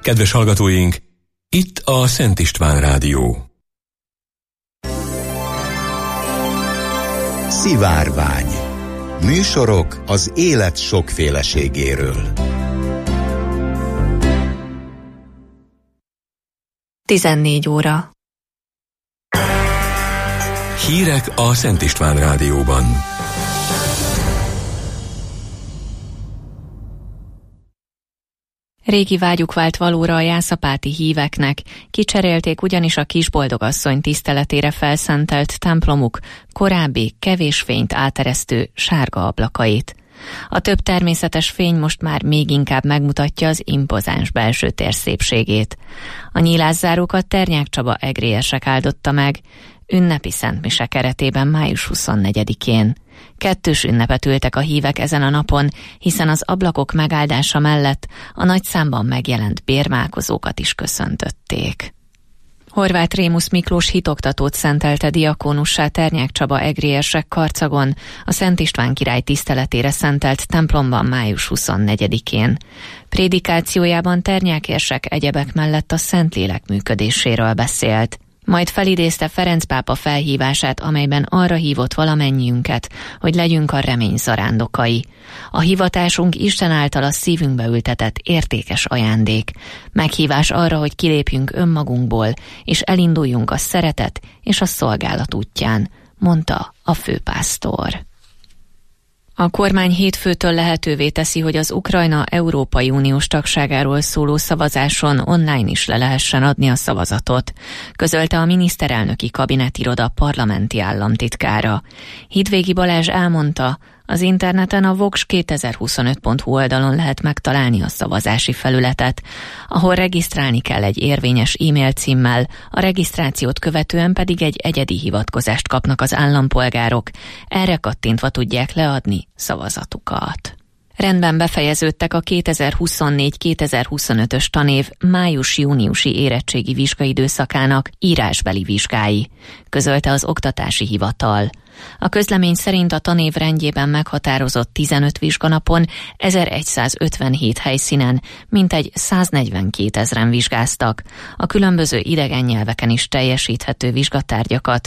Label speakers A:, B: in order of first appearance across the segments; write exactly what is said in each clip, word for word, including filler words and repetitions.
A: Kedves hallgatóink, itt a Szent István Rádió.
B: Szivárvány. Műsorok az élet sokféleségéről.
C: tizennégy óra.
A: Hírek a Szent István Rádióban.
C: Régi vágyuk vált valóra a jászapáti híveknek, kicserélték ugyanis a kisboldogasszony tiszteletére felszentelt templomuk korábbi kevés fényt áteresztő sárga ablakait. A több természetes fény most már még inkább megmutatja az impozáns belső tér szépségét. A nyílászárókat Ternyák Csaba egrélyesek áldotta meg, ünnepi szentmise keretében május huszonnegyedikén. Kettős ünnepet ültek a hívek ezen a napon, hiszen az ablakok megáldása mellett a nagy számban megjelent bérmálkozókat is köszöntötték. Horváth Rémusz Miklós hitoktatót szentelte diakónussá Ternyák Csaba egrélyesek Karcagon, a Szent István király tiszteletére szentelt templomban május huszonnegyedikén. Prédikációjában Ternyák érsek egyebek mellett a Szentlélek működéséről beszélt. Majd felidézte Ferenc pápa felhívását, amelyben arra hívott valamennyiünket, hogy legyünk a remény zarándokai. A hivatásunk Isten által a szívünkbe ültetett értékes ajándék. Meghívás arra, hogy kilépjünk önmagunkból, és elinduljunk a szeretet és a szolgálat útján, mondta a főpásztor. A kormány hétfőtől lehetővé teszi, hogy az Ukrajna Európai Uniós tagságáról szóló szavazáson online is le lehessen adni a szavazatot, közölte a miniszterelnöki kabinetiroda parlamenti államtitkára. Hidvégi Balázs elmondta, az interneten a vox kétezer-huszonöt pont hu oldalon lehet megtalálni a szavazási felületet, ahol regisztrálni kell egy érvényes e-mail címmel, a regisztrációt követően pedig egy egyedi hivatkozást kapnak az állampolgárok, erre kattintva tudják leadni szavazatukat. Rendben befejeződtek a kétezer-huszonnégy kétezer-huszonötös tanév május-júniusi érettségi vizsgaidőszakának írásbeli vizsgái, közölte az Oktatási Hivatal. A közlemény szerint a tanév rendjében meghatározott tizenöt vizsganapon ezeregyszázötvenhét helyszínen mintegy száznegyvenkétezren vizsgáztak, a különböző idegen nyelveken is teljesíthető vizsgatárgyakat,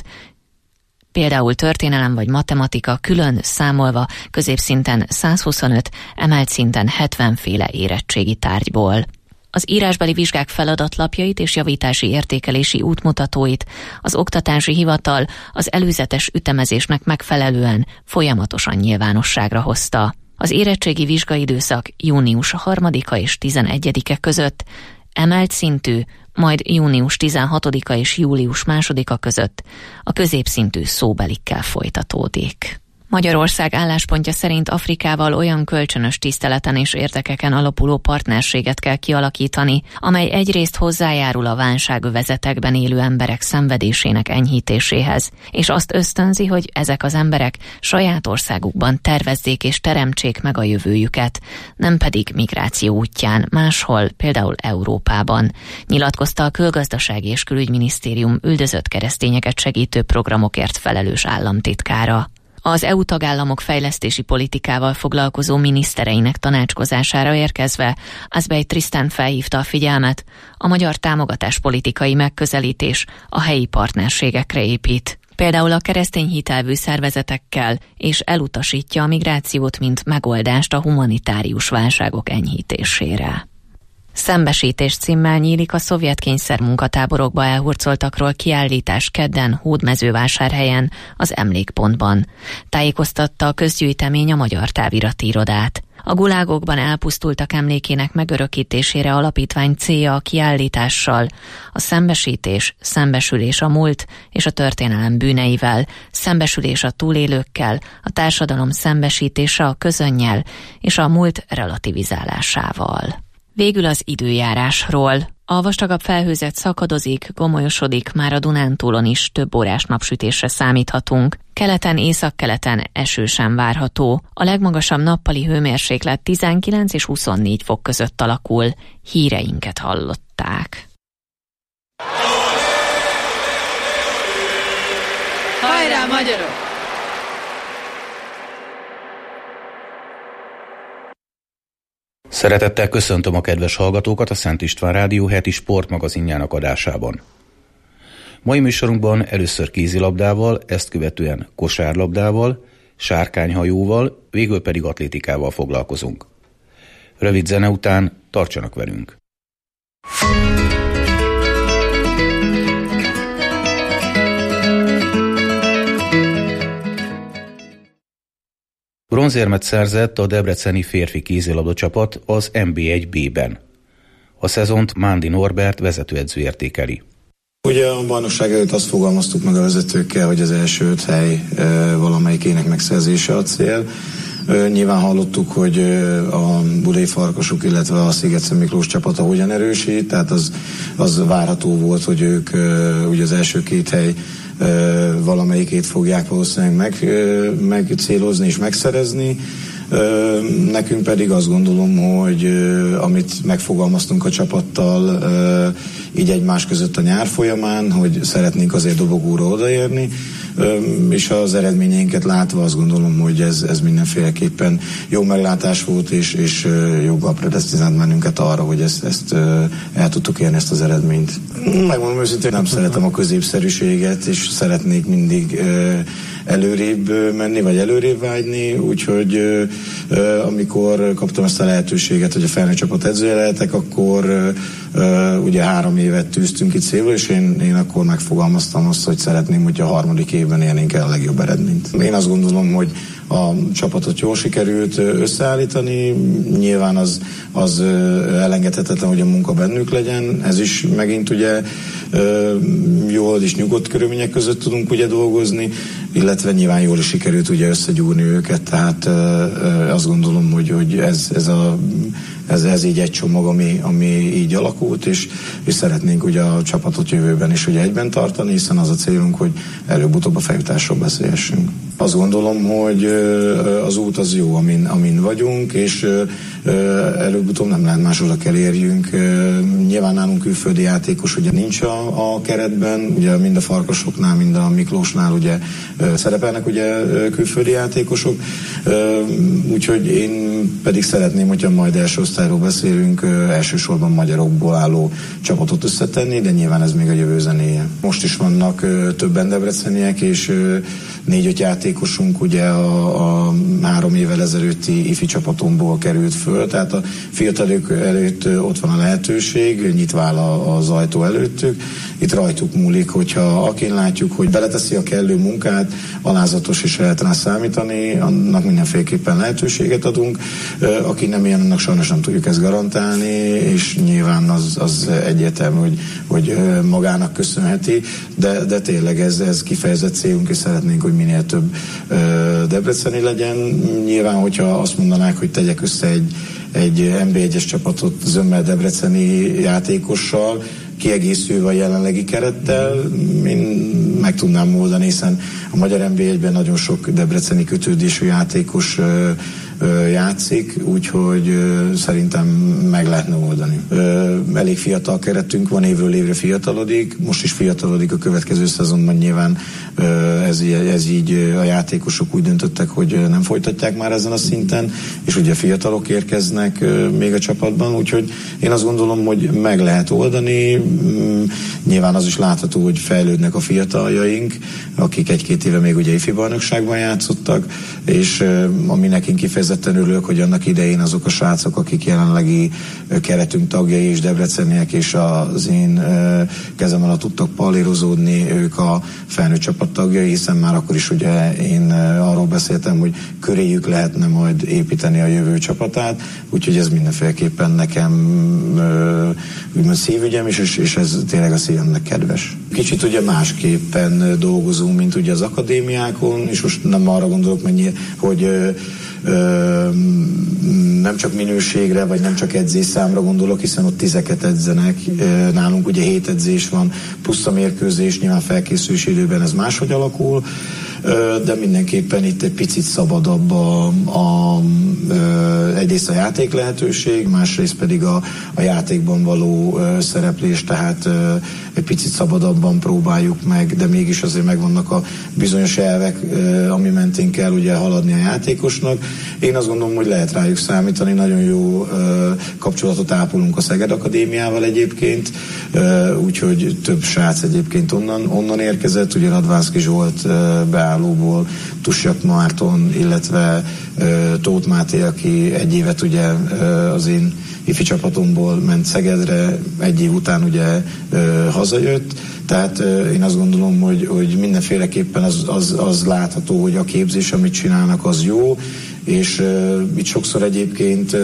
C: például történelem vagy matematika külön számolva középszinten százhuszonöt, emelt szinten hetven féle érettségi tárgyból. Az írásbeli vizsgák feladatlapjait és javítási értékelési útmutatóit az Oktatási Hivatal az előzetes ütemezésnek megfelelően folyamatosan nyilvánosságra hozta. Az érettségi vizsgaidőszak június harmadika és tizenegyedike között, emelt szintű, majd június tizenhatodika és július másodika között a középszintű szóbelikkel folytatódik. Magyarország álláspontja szerint Afrikával olyan kölcsönös tiszteleten és érdekeken alapuló partnerséget kell kialakítani, amely egyrészt hozzájárul a válságövezetekben élő emberek szenvedésének enyhítéséhez, és azt ösztönzi, hogy ezek az emberek saját országukban tervezzék és teremtsék meg a jövőjüket, nem pedig migráció útján máshol, például Európában, nyilatkozta a Külgazdasági és Külügyminisztérium üldözött keresztényeket segítő programokért felelős államtitkára. Az é u tagállamok fejlesztési politikával foglalkozó minisztereinek tanácskozására érkezve Azbej Trisztán felhívta a figyelmet, a magyar támogatáspolitikai megközelítés a helyi partnerségekre épít. Például a keresztény hitelvű szervezetekkel, és elutasítja a migrációt, mint megoldást a humanitárius válságok enyhítésére. Szembesítés címmel nyílik a szovjet kényszermunkatáborokba elhurcoltakról kiállítás kedden Hódmezővásárhelyen, az Emlékpontban. Tájékoztatta a közgyűjtemény a Magyar Távirati Irodát. A gulágokban elpusztultak emlékének megörökítésére alapítvány célja a kiállítással a szembesítés, szembesülés a múlt és a történelem bűneivel, szembesülés a túlélőkkel, a társadalom szembesítése a közönnyel és a múlt relativizálásával. Végül az időjárásról. A vastagabb felhőzet szakadozik, gomolyosodik, már a Dunántúlon is több órás napsütésre számíthatunk. Keleten, északkeleten eső sem várható. A legmagasabb nappali hőmérséklet tizenkilenc és huszonnégy fok között alakul. Híreinket hallották.
D: Hajrá, magyarok!
E: Szeretettel köszöntöm a kedves hallgatókat a Szent István Rádió heti sportmagazinjának adásában. Mai műsorunkban először kézilabdával, ezt követően kosárlabdával, sárkányhajóval, végül pedig atlétikával foglalkozunk. Rövid zene után tartsanak velünk! Bronzérmet szerzett a debreceni férfi kézilabda csapat az en bé egy bé-ben. A szezont Mándi Norbert vezetőedző értékeli.
F: Ugye a bajnokság előtt azt fogalmaztuk meg a vezetőkkel, hogy az első öt hely e, valamelyikének megszerzése a cél. E, nyilván hallottuk, hogy a Budai Farkasok, illetve a Sziget-Szent Miklós csapata hogyan erősít, tehát az, az várható volt, hogy ők e, ugye az első két hely e, valamelyikét fogják valószínűleg meg, e, megcélozni és megszerezni. Nekünk pedig azt gondolom, hogy amit megfogalmaztunk a csapattal így egymás között a nyár folyamán, hogy szeretnénk azért dobogóra odaérni, és az eredményeinket látva azt gondolom, hogy ez, ez mindenféleképpen jó meglátás volt, és, és joggal predesztinált bennünket arra, hogy ezt, ezt el tudtuk érni, ezt az eredményt. Megmondom őszintén, nem szeretem a középszerűséget, és szeretnék mindig előrébb menni, vagy előrébb vágyni, úgyhogy amikor kaptam ezt a lehetőséget, hogy a felnőtt csapat edzője lehetek, akkor ugye három évet tűztünk itt célul, és én, én akkor megfogalmaztam azt, hogy szeretném, hogy a harmadik évben érnénk el a legjobb eredményt. Én azt gondolom, hogy a csapatot jól sikerült összeállítani, nyilván az, az elengedhetetlen, hogy a munka bennük legyen, ez is megint ugye jól és nyugodt körülmények között tudunk ugye dolgozni, illetve nyilván jól is sikerült ugye összegyúrni őket, tehát azt gondolom, hogy, hogy ez, ez a Ez, ez így egy csomag, ami, ami így alakult, és, és szeretnénk ugye a csapatot jövőben is ugye egyben tartani, hiszen az a célunk, hogy előbb-utóbb a feljutásról beszélhessünk. Azt gondolom, hogy az út az jó, amin, amin vagyunk, és előbb-utóbb nem lehet másodra kell érjünk. Nyilván nálunk külföldi játékos ugye nincs a, a keretben, ugye mind a Farkasoknál, mind a Miklósnál ugye szerepelnek ugye külföldi játékosok, úgyhogy én pedig szeretném, hogyha majd első osztályról beszélünk, elsősorban magyarokból álló csapatot összetenni, de nyilván ez még a jövő zenéje. Most is vannak többen debreceniek, és négy-öt játékosunk ugye a, a három évvel ezelőtti ifi csapatomból került föl, tehát a fiatalok előtt ott van a lehetőség, nyitva áll az ajtó előttük. Itt rajtuk múlik, hogyha akin látjuk, hogy beleteszi a kellő munkát, alázatos is lehet rá számítani, annak mindenféleképpen lehetőséget adunk. Aki nem ilyen, annak sajnos nem tudjuk ezt garantálni, és nyilván az, az egyértelmű, hogy, hogy magának köszönheti, de, de tényleg ez, ez kifejezett célunk, és szeretnénk, hogy minél több debreceni legyen. Nyilván, hogyha azt mondanák, hogy tegyek össze egy, egy en bé egyes csapatot zömmel debreceni játékossal, kiegészülve a jelenlegi kerettel, én meg tudnám oldani, hiszen a magyar en bé egyben nagyon sok debreceni kötődésű játékos ö, ö, játszik, úgyhogy ö, szerintem meg lehetne oldani. Ö, elég fiatal keretünk van, évről évre fiatalodik, most is fiatalodik, a következő szezonban nyilván ö, ez, ez így a játékosok úgy döntöttek, hogy nem folytatják már ezen a szinten, és ugye fiatalok érkeznek ö, még a csapatban, úgyhogy én azt gondolom, hogy meg lehet oldani. Nyilván az is látható, hogy fejlődnek a fiataljaink, akik egy-két éve még ugye ifi bajnokságban játszottak, és ami nekünk kifejezetten örülök, hogy annak idején azok a srácok, akik jelenlegi keretünk tagjai és debreceniek, és az én kezem alatt tudtak pallérozódni, ők a felnőtt csapat tagjai, hiszen már akkor is ugye én arról beszéltem, hogy köréjük lehetne majd építeni a jövő csapatát, úgyhogy ez mindenféleképpen nekem úgymond szívügyem is, és, és ez tényleg a szívemnek kedves. Kicsit ugye másképpen dolgozunk, mint ugye az akadémiákon, és most nem arra gondolok, mennyi, hogy ö, ö, nem csak minőségre, vagy nem csak edzésszámra gondolok, hiszen ott tizeket edzenek, nálunk ugye hét edzés van, plusz a mérkőzés, nyilván felkészülési időben ez máshogy alakul. de mindenképpen itt egy picit szabadabb a, a, egyrészt a játék lehetőség, másrészt pedig a, a játékban való szereplés, tehát egy picit szabadabban próbáljuk meg, de mégis azért megvannak a bizonyos elvek, ami mentén kell ugye haladni a játékosnak. Én azt gondolom, hogy lehet rájuk számítani, nagyon jó kapcsolatot ápolunk a Szeged Akadémiával egyébként, úgyhogy több srác egyébként onnan, onnan érkezett, ugye Radvánszky Zsolt beállóból, Tussak Márton, illetve Tóth Máté, aki egy évet ugye az én ifi csapatomból ment Szegedre, egy év után ugye hazajött, tehát én azt gondolom, hogy, hogy mindenféleképpen az, az, az látható, hogy a képzés, amit csinálnak, az jó, és itt sokszor egyébként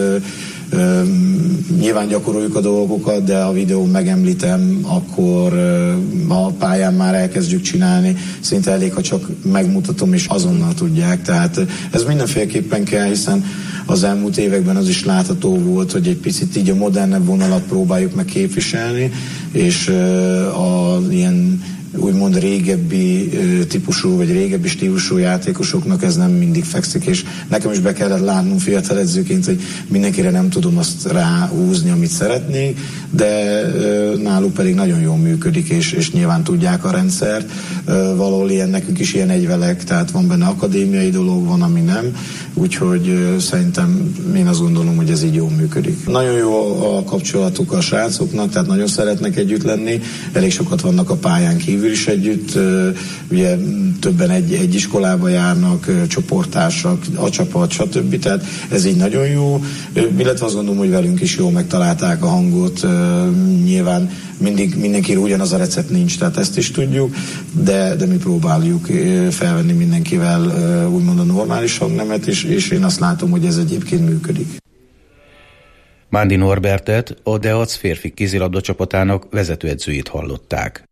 F: Uh, nyilván gyakoroljuk a dolgokat, de ha videón megemlítem, akkor uh, a pályán már elkezdjük csinálni. Szinte elég, ha csak megmutatom, és azonnal tudják. Tehát uh, ez mindenféleképpen kell, hiszen az elmúlt években az is látható volt, hogy egy picit így a modernebb vonalat próbáljuk meg képviselni, és uh, a ilyen úgymond régebbi uh, típusú, vagy régebbi stílusú játékosoknak ez nem mindig fekszik, és nekem is be kellett látnom fiatal edzőként, hogy mindenkire nem tudom azt ráhúzni, amit szeretnék, de uh, náluk pedig nagyon jól működik, és, és nyilván tudják a rendszert. Uh, valahol ilyen, nekünk is ilyen egyvelek, tehát van benne akadémiai dolog, van, ami nem, úgyhogy uh, szerintem én azt gondolom, hogy ez így jól működik. Nagyon jó a kapcsolatuk a srácoknak, tehát nagyon szeretnek együtt lenni, elég sokat vannak a pályán kívül is együtt, ugye többen egy, egy iskolába járnak, csoporttársak, a csapat, stb. Tehát ez így nagyon jó, illetve azt gondolom, hogy velünk is jól megtalálták a hangot, nyilván mindig mindenki ugyanaz a recept nincs, tehát ezt is tudjuk, de, de mi próbáljuk felvenni mindenkivel úgymond a normális hangnemet, és, és én azt látom, hogy ez egyébként működik.
E: Mándi Norbertet, a Deac férfi kézilabda csapatának vezetőedzőjét hallották.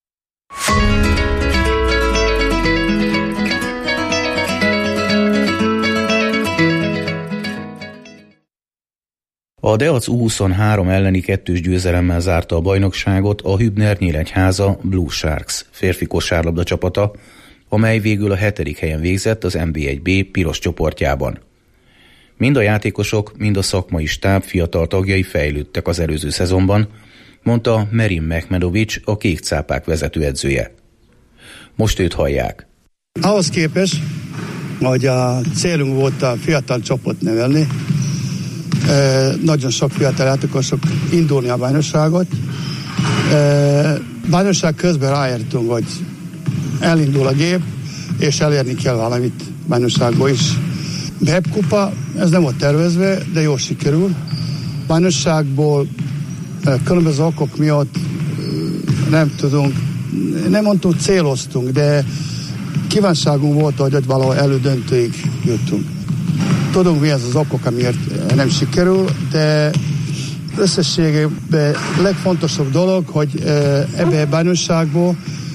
E: A Deac U huszonhárom elleni kettős győzelemmel zárta a bajnokságot a Hübner Nyíregyháza Blue Sharks férfi kosárlabda csapata, amely végül a hetedik helyen végzett az en bé egy bé piros csoportjában. Mind a játékosok, mind a szakmai stáb fiatal tagjai fejlődtek az előző szezonban, mondta Merin Mehmedovics, a Kék Cápák vezetőedzője. Most őt hallják.
G: Ahhoz képest, hogy a célunk volt a fiatal csapat nevelni, e, nagyon sok fiatal játékosok indulni a bajnokságot. E, bajnokság közben ráértünk, hogy elindul a gép, és elérni kell valamit bajnokságból is. B E P kupa, ez nem volt tervezve, de jól sikerül. Bajnokságból különböző okok miatt nem tudunk, nem mondtunk, céloztunk, de kívánságunk volt, hogy valahol elődöntőig jutunk. Tudunk, mi ez az okok, amiért nem sikerül, de összességében legfontosabb dolog, hogy ebbe a bajnokságból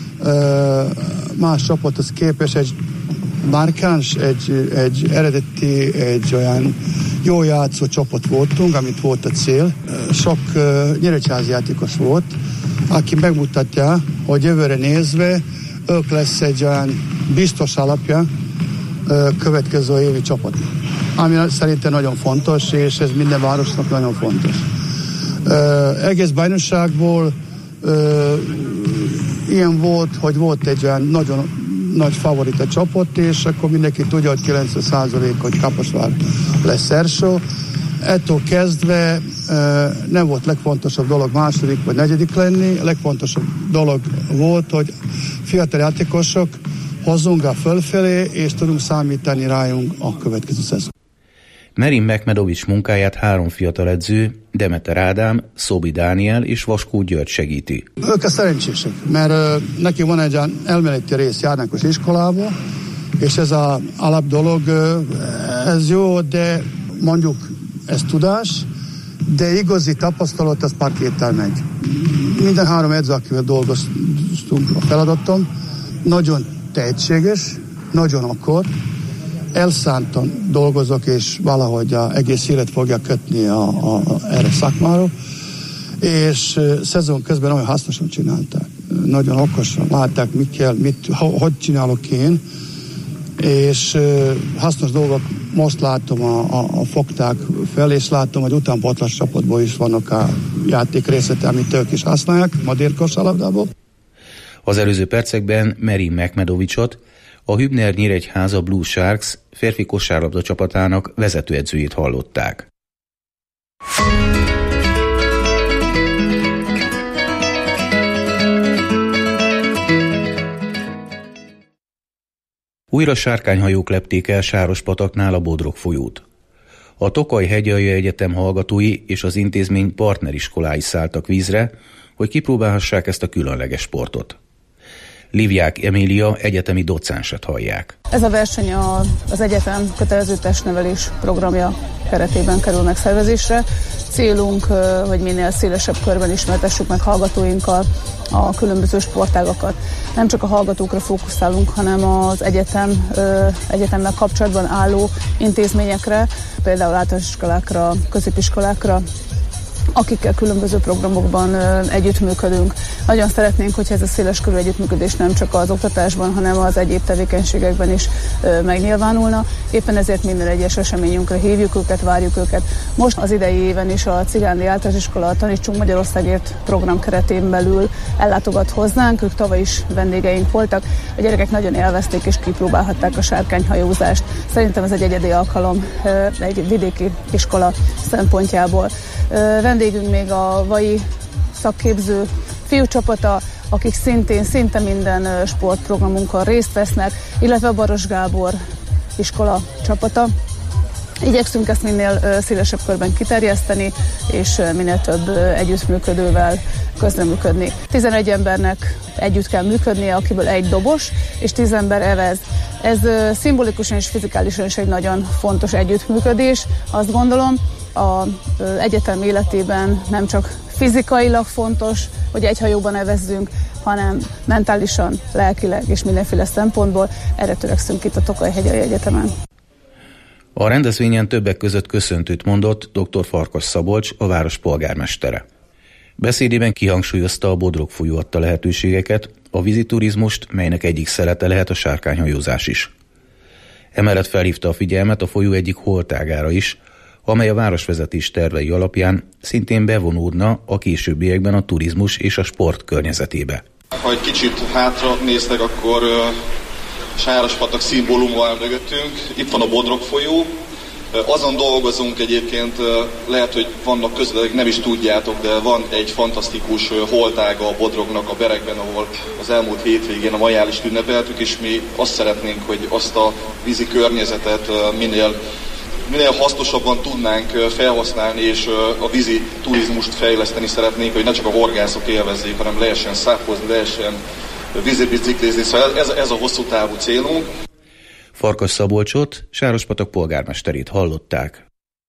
G: más csapathoz képest egy markáns, egy, egy eredeti, egy olyan jó játszó csapat voltunk, amit volt a cél. Sok uh, nyíregyházi játékos volt, aki megmutatja, hogy jövőre nézve ők lesz egy olyan biztos alapja uh, következő évi csapat. Ami szerintem nagyon fontos, és ez minden városnak nagyon fontos. Uh, egész bajnokságból uh, ilyen volt, hogy volt egy olyan nagyon nagy favorita csapat, és akkor mindenki tudja, hogy kilencven százalék, hogy Kaposvár lesz első. Ettől kezdve nem volt legfontosabb dolog második vagy negyedik lenni, a legfontosabb dolog volt, hogy fiatal játékosok hozzunk a fölfelé, és tudunk számítani rájunk a következő szezon.
E: Merin Mehmedovics munkáját három fiatal edző, Demeter Ádám, Szobi Dániel és Vaskó György segíti.
G: Ők a szerencsések, mert uh, neki van egy elméleti rész járnákos iskolába, és ez az alap dolog, uh, ez jó, de mondjuk ez tudás, de igazi tapasztalat, az parkéttel megy. Minden három edző, akivel dolgoztunk a feladatom, nagyon tehetséges, nagyon akar, elszántan dolgozok, és valahogy a egész élet fogja kötni a, a, a, erre szakmára, és uh, szezon közben nagyon hasznosan csinálták. Nagyon okosan látták, mit kell, mit, ho, hogy csinálok én, és hasznos dolgok most látom a, a, a fogták fel, és látom, hogy utánpótlás csapatból is vannak a játék részlete, amit ők is használják, madér kosárlabdából.
E: Az előző percekben Merin Mekmedovicsot, a Hübner Nyíregyháza Blue Sharks férfi kosárlabda csapatának vezetőedzőjét hallották. Újra sárkányhajók lepték el Sárospataknál a Bodrog folyót. A Tokaj Hegyalja Egyetem hallgatói és az intézmény partneriskolái szálltak vízre, hogy kipróbálhassák ezt a különleges sportot. Livják Emília egyetemi docenset hallják.
H: Ez a verseny a, az egyetem kötelező testnevelés programja keretében kerül megszervezésre. Célunk, hogy minél szélesebb körben ismertessük meg hallgatóinkkal a különböző sportágakat. Nem csak a hallgatókra fókuszálunk, hanem az egyetem, egyetemmel kapcsolatban álló intézményekre, például általános iskolákra, középiskolákra, akikkel különböző programokban együttműködünk. Nagyon szeretnénk, hogyha ez a széleskörű együttműködés nem csak az oktatásban, hanem az egyéb tevékenységekben is megnyilvánulna. Éppen ezért minden egyes eseményünkre hívjuk őket, várjuk őket. Most az idei éven is a Cigándi Általános Iskola Tanítsunk Magyarországért program keretén belül ellátogat hozzánk, ők tavaly is vendégeink voltak. A gyerekek nagyon élvezték és kipróbálhatták a sárkányhajózást. Szerintem ez egy egyedi alkalom egy vidéki iskola szempontjából. Vendégünk még a Vai szakképző fiúcsapata, akik szintén szinte minden sportprogramunkon részt vesznek, illetve a Baros Gábor iskola csapata. Igyekszünk ezt minél szélesebb körben kiterjeszteni, és minél több együttműködővel közreműködni. tizenegy embernek együtt kell működnie, akiből egy dobos, és tíz ember evez. Ez szimbolikusan és fizikálisan is egy nagyon fontos együttműködés, azt gondolom. Az egyetem életében nem csak fizikailag fontos, hogy egy hajóban evezzünk, hanem mentálisan, lelkileg és mindenféle szempontból. Erre törekszünk itt a Tokaj Hegyalja Egyetemen.
E: A rendezvényen többek között köszöntőt mondott dr. Farkas Szabolcs, a város polgármestere. Beszédében kihangsúlyozta a Bodrog folyó adta lehetőségeket, a víziturizmust, melynek egyik szelete lehet a sárkányhajózás is. Emellett felhívta a figyelmet a folyó egyik holtágára is, amely a városvezetés tervei alapján szintén bevonódna a későbbiekben a turizmus és a sport környezetébe.
I: Ha egy kicsit hátra néztek, akkor uh, Sárospatak szimbólum van mögöttünk, itt van a Bodrog folyó. Uh, azon dolgozunk egyébként, uh, lehet, hogy vannak közületek, nem is tudjátok, de van egy fantasztikus uh, holtága a Bodrognak a Berekben, ahol az elmúlt hétvégén a majálist ünnepeltük, és mi azt szeretnénk, hogy azt a vízi környezetet uh, minél minél hasznosabban tudnánk felhasználni, és a vízi turizmust fejleszteni szeretnénk, hogy ne csak a horgászok élvezzék, hanem lehessen szápozni, lehessen vízibiciklizni. Szóval ez, ez a hosszú távú célunk.
E: Farkas Szabolcsot, Sárospatak polgármesterét hallották.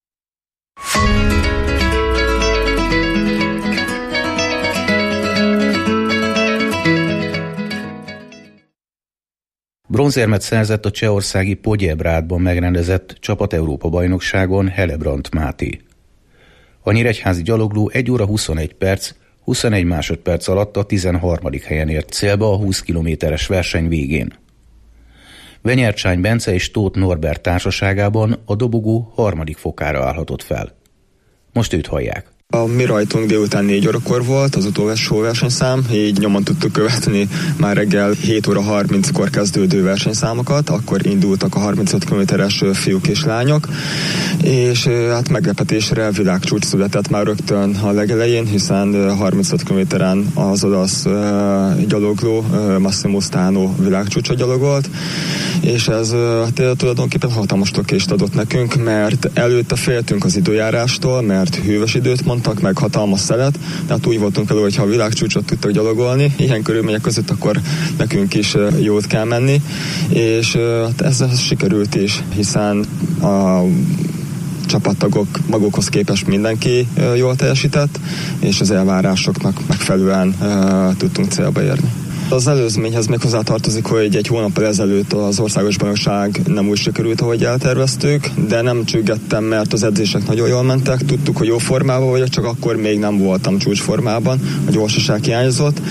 E: Bronzérmet szerzett a csehországi Podjebrádban megrendezett csapat Európa-bajnokságon Hellebrandt Máté. A nyíregyházi gyalogló egy óra huszonegy perc, huszonegy másodperc alatt a tizenharmadik helyen ért célba a húsz kilométeres verseny végén. Venyercsány Bence és Tóth Norbert társaságában a dobogó harmadik fokára állhatott fel. Most őt hallják.
J: A mi rajtunk délután négy órakor volt az utolsó versenyszám, így nyomon tudtuk követni már reggel hét óra harminckor kezdődő versenyszámokat, akkor indultak a harmincöt kilométeres fiúk és lányok, és hát meglepetésre világcsúcs született már rögtön a legelején, hiszen harmincöt kilométeren az olasz uh, gyalogló uh, Massimo Stano világcsúcsra gyalogolt, és ez uh, tulajdonképpen hatalmas lökést adott nekünk, mert előtte féltünk az időjárástól, mert hűvös időt mondtak, meg hatalmas szelet, tehát úgy voltunk elő, hogy ha a világcsúcsot tudtak gyalogolni, ilyen körülmények között, akkor nekünk is uh, jót kell menni, és uh, ez, ez sikerült is, hiszen a csapattagok magukhoz képest mindenki uh, jól teljesített, és az elvárásoknak megfelelően uh, tudtunk célba érni. Az előzményhez még hozzátartozik, hogy egy hónappal ezelőtt az országos bajnokság nem úgy sikerült, ahogy elterveztük, de nem csüggettem, mert az edzések nagyon jól mentek. Tudtuk, hogy jó formában vagyok, csak akkor még nem voltam csúcsformában, a gyorsaság hiányzott.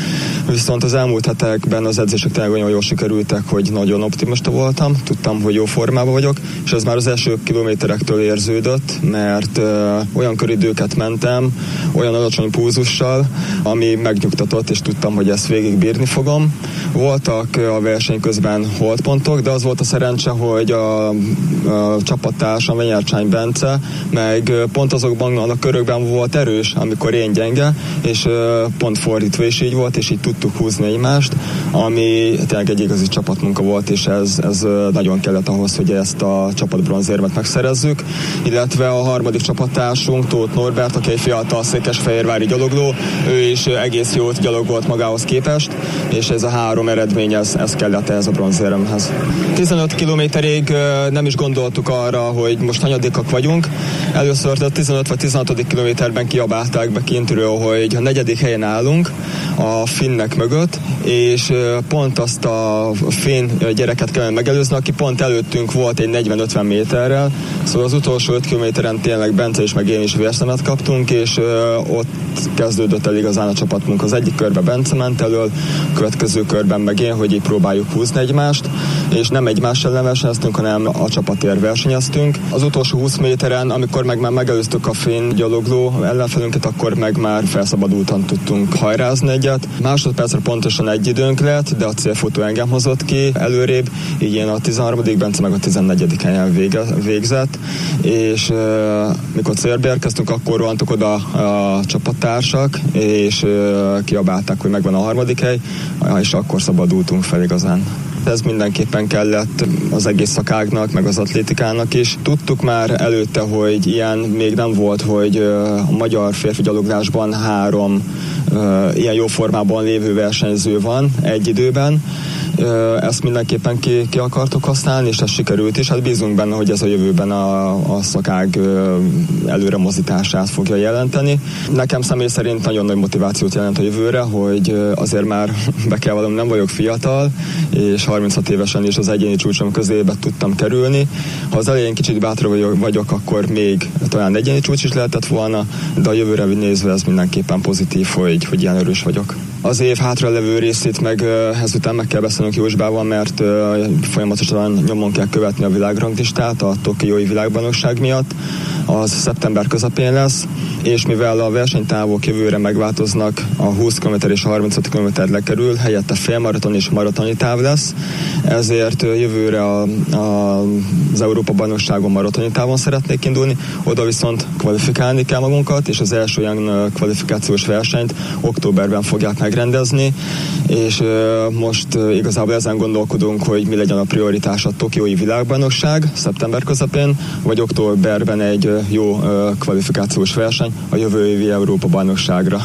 J: Viszont az elmúlt hetekben az edzések tényleg olyan jól sikerültek, hogy nagyon optimista voltam, tudtam, hogy jó formában vagyok, és ez már az első kilométerektől érződött, mert ö, olyan köridőket mentem, olyan alacsony pulzussal, ami megnyugtatott, és tudtam, hogy ezt végig bírni fogom. Voltak a verseny közben holdpontok, de az volt a szerencse, hogy a, a csapattársam, Venyárcsány Bence, meg pont azokban a körökben volt erős, amikor én gyenge, és pont fordítva is így volt, és így tudtuk húzni egymást, ami tényleg egy igazi csapatmunka volt, és ez, ez nagyon kellett ahhoz, hogy ezt a csapatbronzérmet megszerezzük, illetve a harmadik csapattársunk, Tóth Norbert, aki egy fiatal székesfehérvári gyalogló, ő is egész jót gyalogolt magához képest, és ez a három eredmény, ez, ez kellett ehhez a bronzéremhez. tizenöt kilométerig nem is gondoltuk arra, hogy most hanyadikak vagyunk. Először a tizenöt vagy tizenhatodik kilométerben kiabálták be kintről, hogy a negyedik helyen állunk a finnek mögött, és pont azt a finn gyereket kellene megelőzni, aki pont előttünk volt egy negyven-ötven méterrel. Szóval az utolsó öt kilométeren tényleg Bence és meg én is vérszemet kaptunk, és ott kezdődött el igazán a csapatmunk. Az egyik körben Bence ment elől, a következő körben meg én, hogy így próbáljuk húzni egymást, és nem egymás ellen versenyeztünk, hanem a csapatért versenyeztünk. Az utolsó húsz méteren, amikor meg már megelőztük a finn gyalogló ellenfelünket, akkor meg már felszabadultan tudtunk hajrázni egyet. Másodpercre pontosan egy időnk lett, de a célfutó engem hozott ki előrébb, így én a tizenharmadik Bence meg a tizennegyedik helyen végzett, és uh, mikor célba érkeztünk, akkor rohantok oda a csapattársak, és uh, kiabálták, hogy megvan a harmadik hely, és akkor szabadultunk fel igazán. Ez mindenképpen kellett az egész szakágnak, meg az atlétikának is. Tudtuk már előtte, hogy ilyen még nem volt, hogy a magyar férfi gyaloglásban három uh, ilyen jó formában lévő versenyző van egy időben. Uh, ezt mindenképpen ki, ki akartok használni, és ez sikerült is. Hát bízunk benne, hogy ez a jövőben a, a szakág uh, előre mozdítását fogja jelenteni. Nekem személy szerint nagyon nagy motivációt jelent a jövőre, hogy uh, azért már be kell valam, nem vagyok fiatal, és harminchat évesen is az egyéni csúcsom közébe tudtam kerülni. Ha az elején kicsit bátor vagyok, vagyok, akkor még talán egyéni csúcs is lehetett volna, de a jövőre nézve ez mindenképpen pozitív, hogy, hogy ilyen erős vagyok. Az év hátralevő részét meg ezután meg kell beszélnünk Józsbával, mert uh, folyamatosan nyomon kell követni a világranglistát a tokiói világbajnokság miatt. Az szeptember közepén lesz, és mivel a versenytávok jövőre megváltoznak, a húsz kilométer és a harmincöt kilométer lekerül, helyette félmaraton és maratoni táv lesz, ezért jövőre a, a, az Európa-bajnokságon maratoni távon szeretnék indulni, oda viszont kvalifikálni kell magunkat, és az első olyan kvalifikációs versenyt októberben fogják megrendezni, és uh, most uh, igazából ezen gondolkodunk, hogy mi legyen a prioritás a tokiói világbajnokság szeptember közepén, vagy októberben egy uh, jó uh, kvalifikációs verseny a jövő évi Európa-bajnokságra.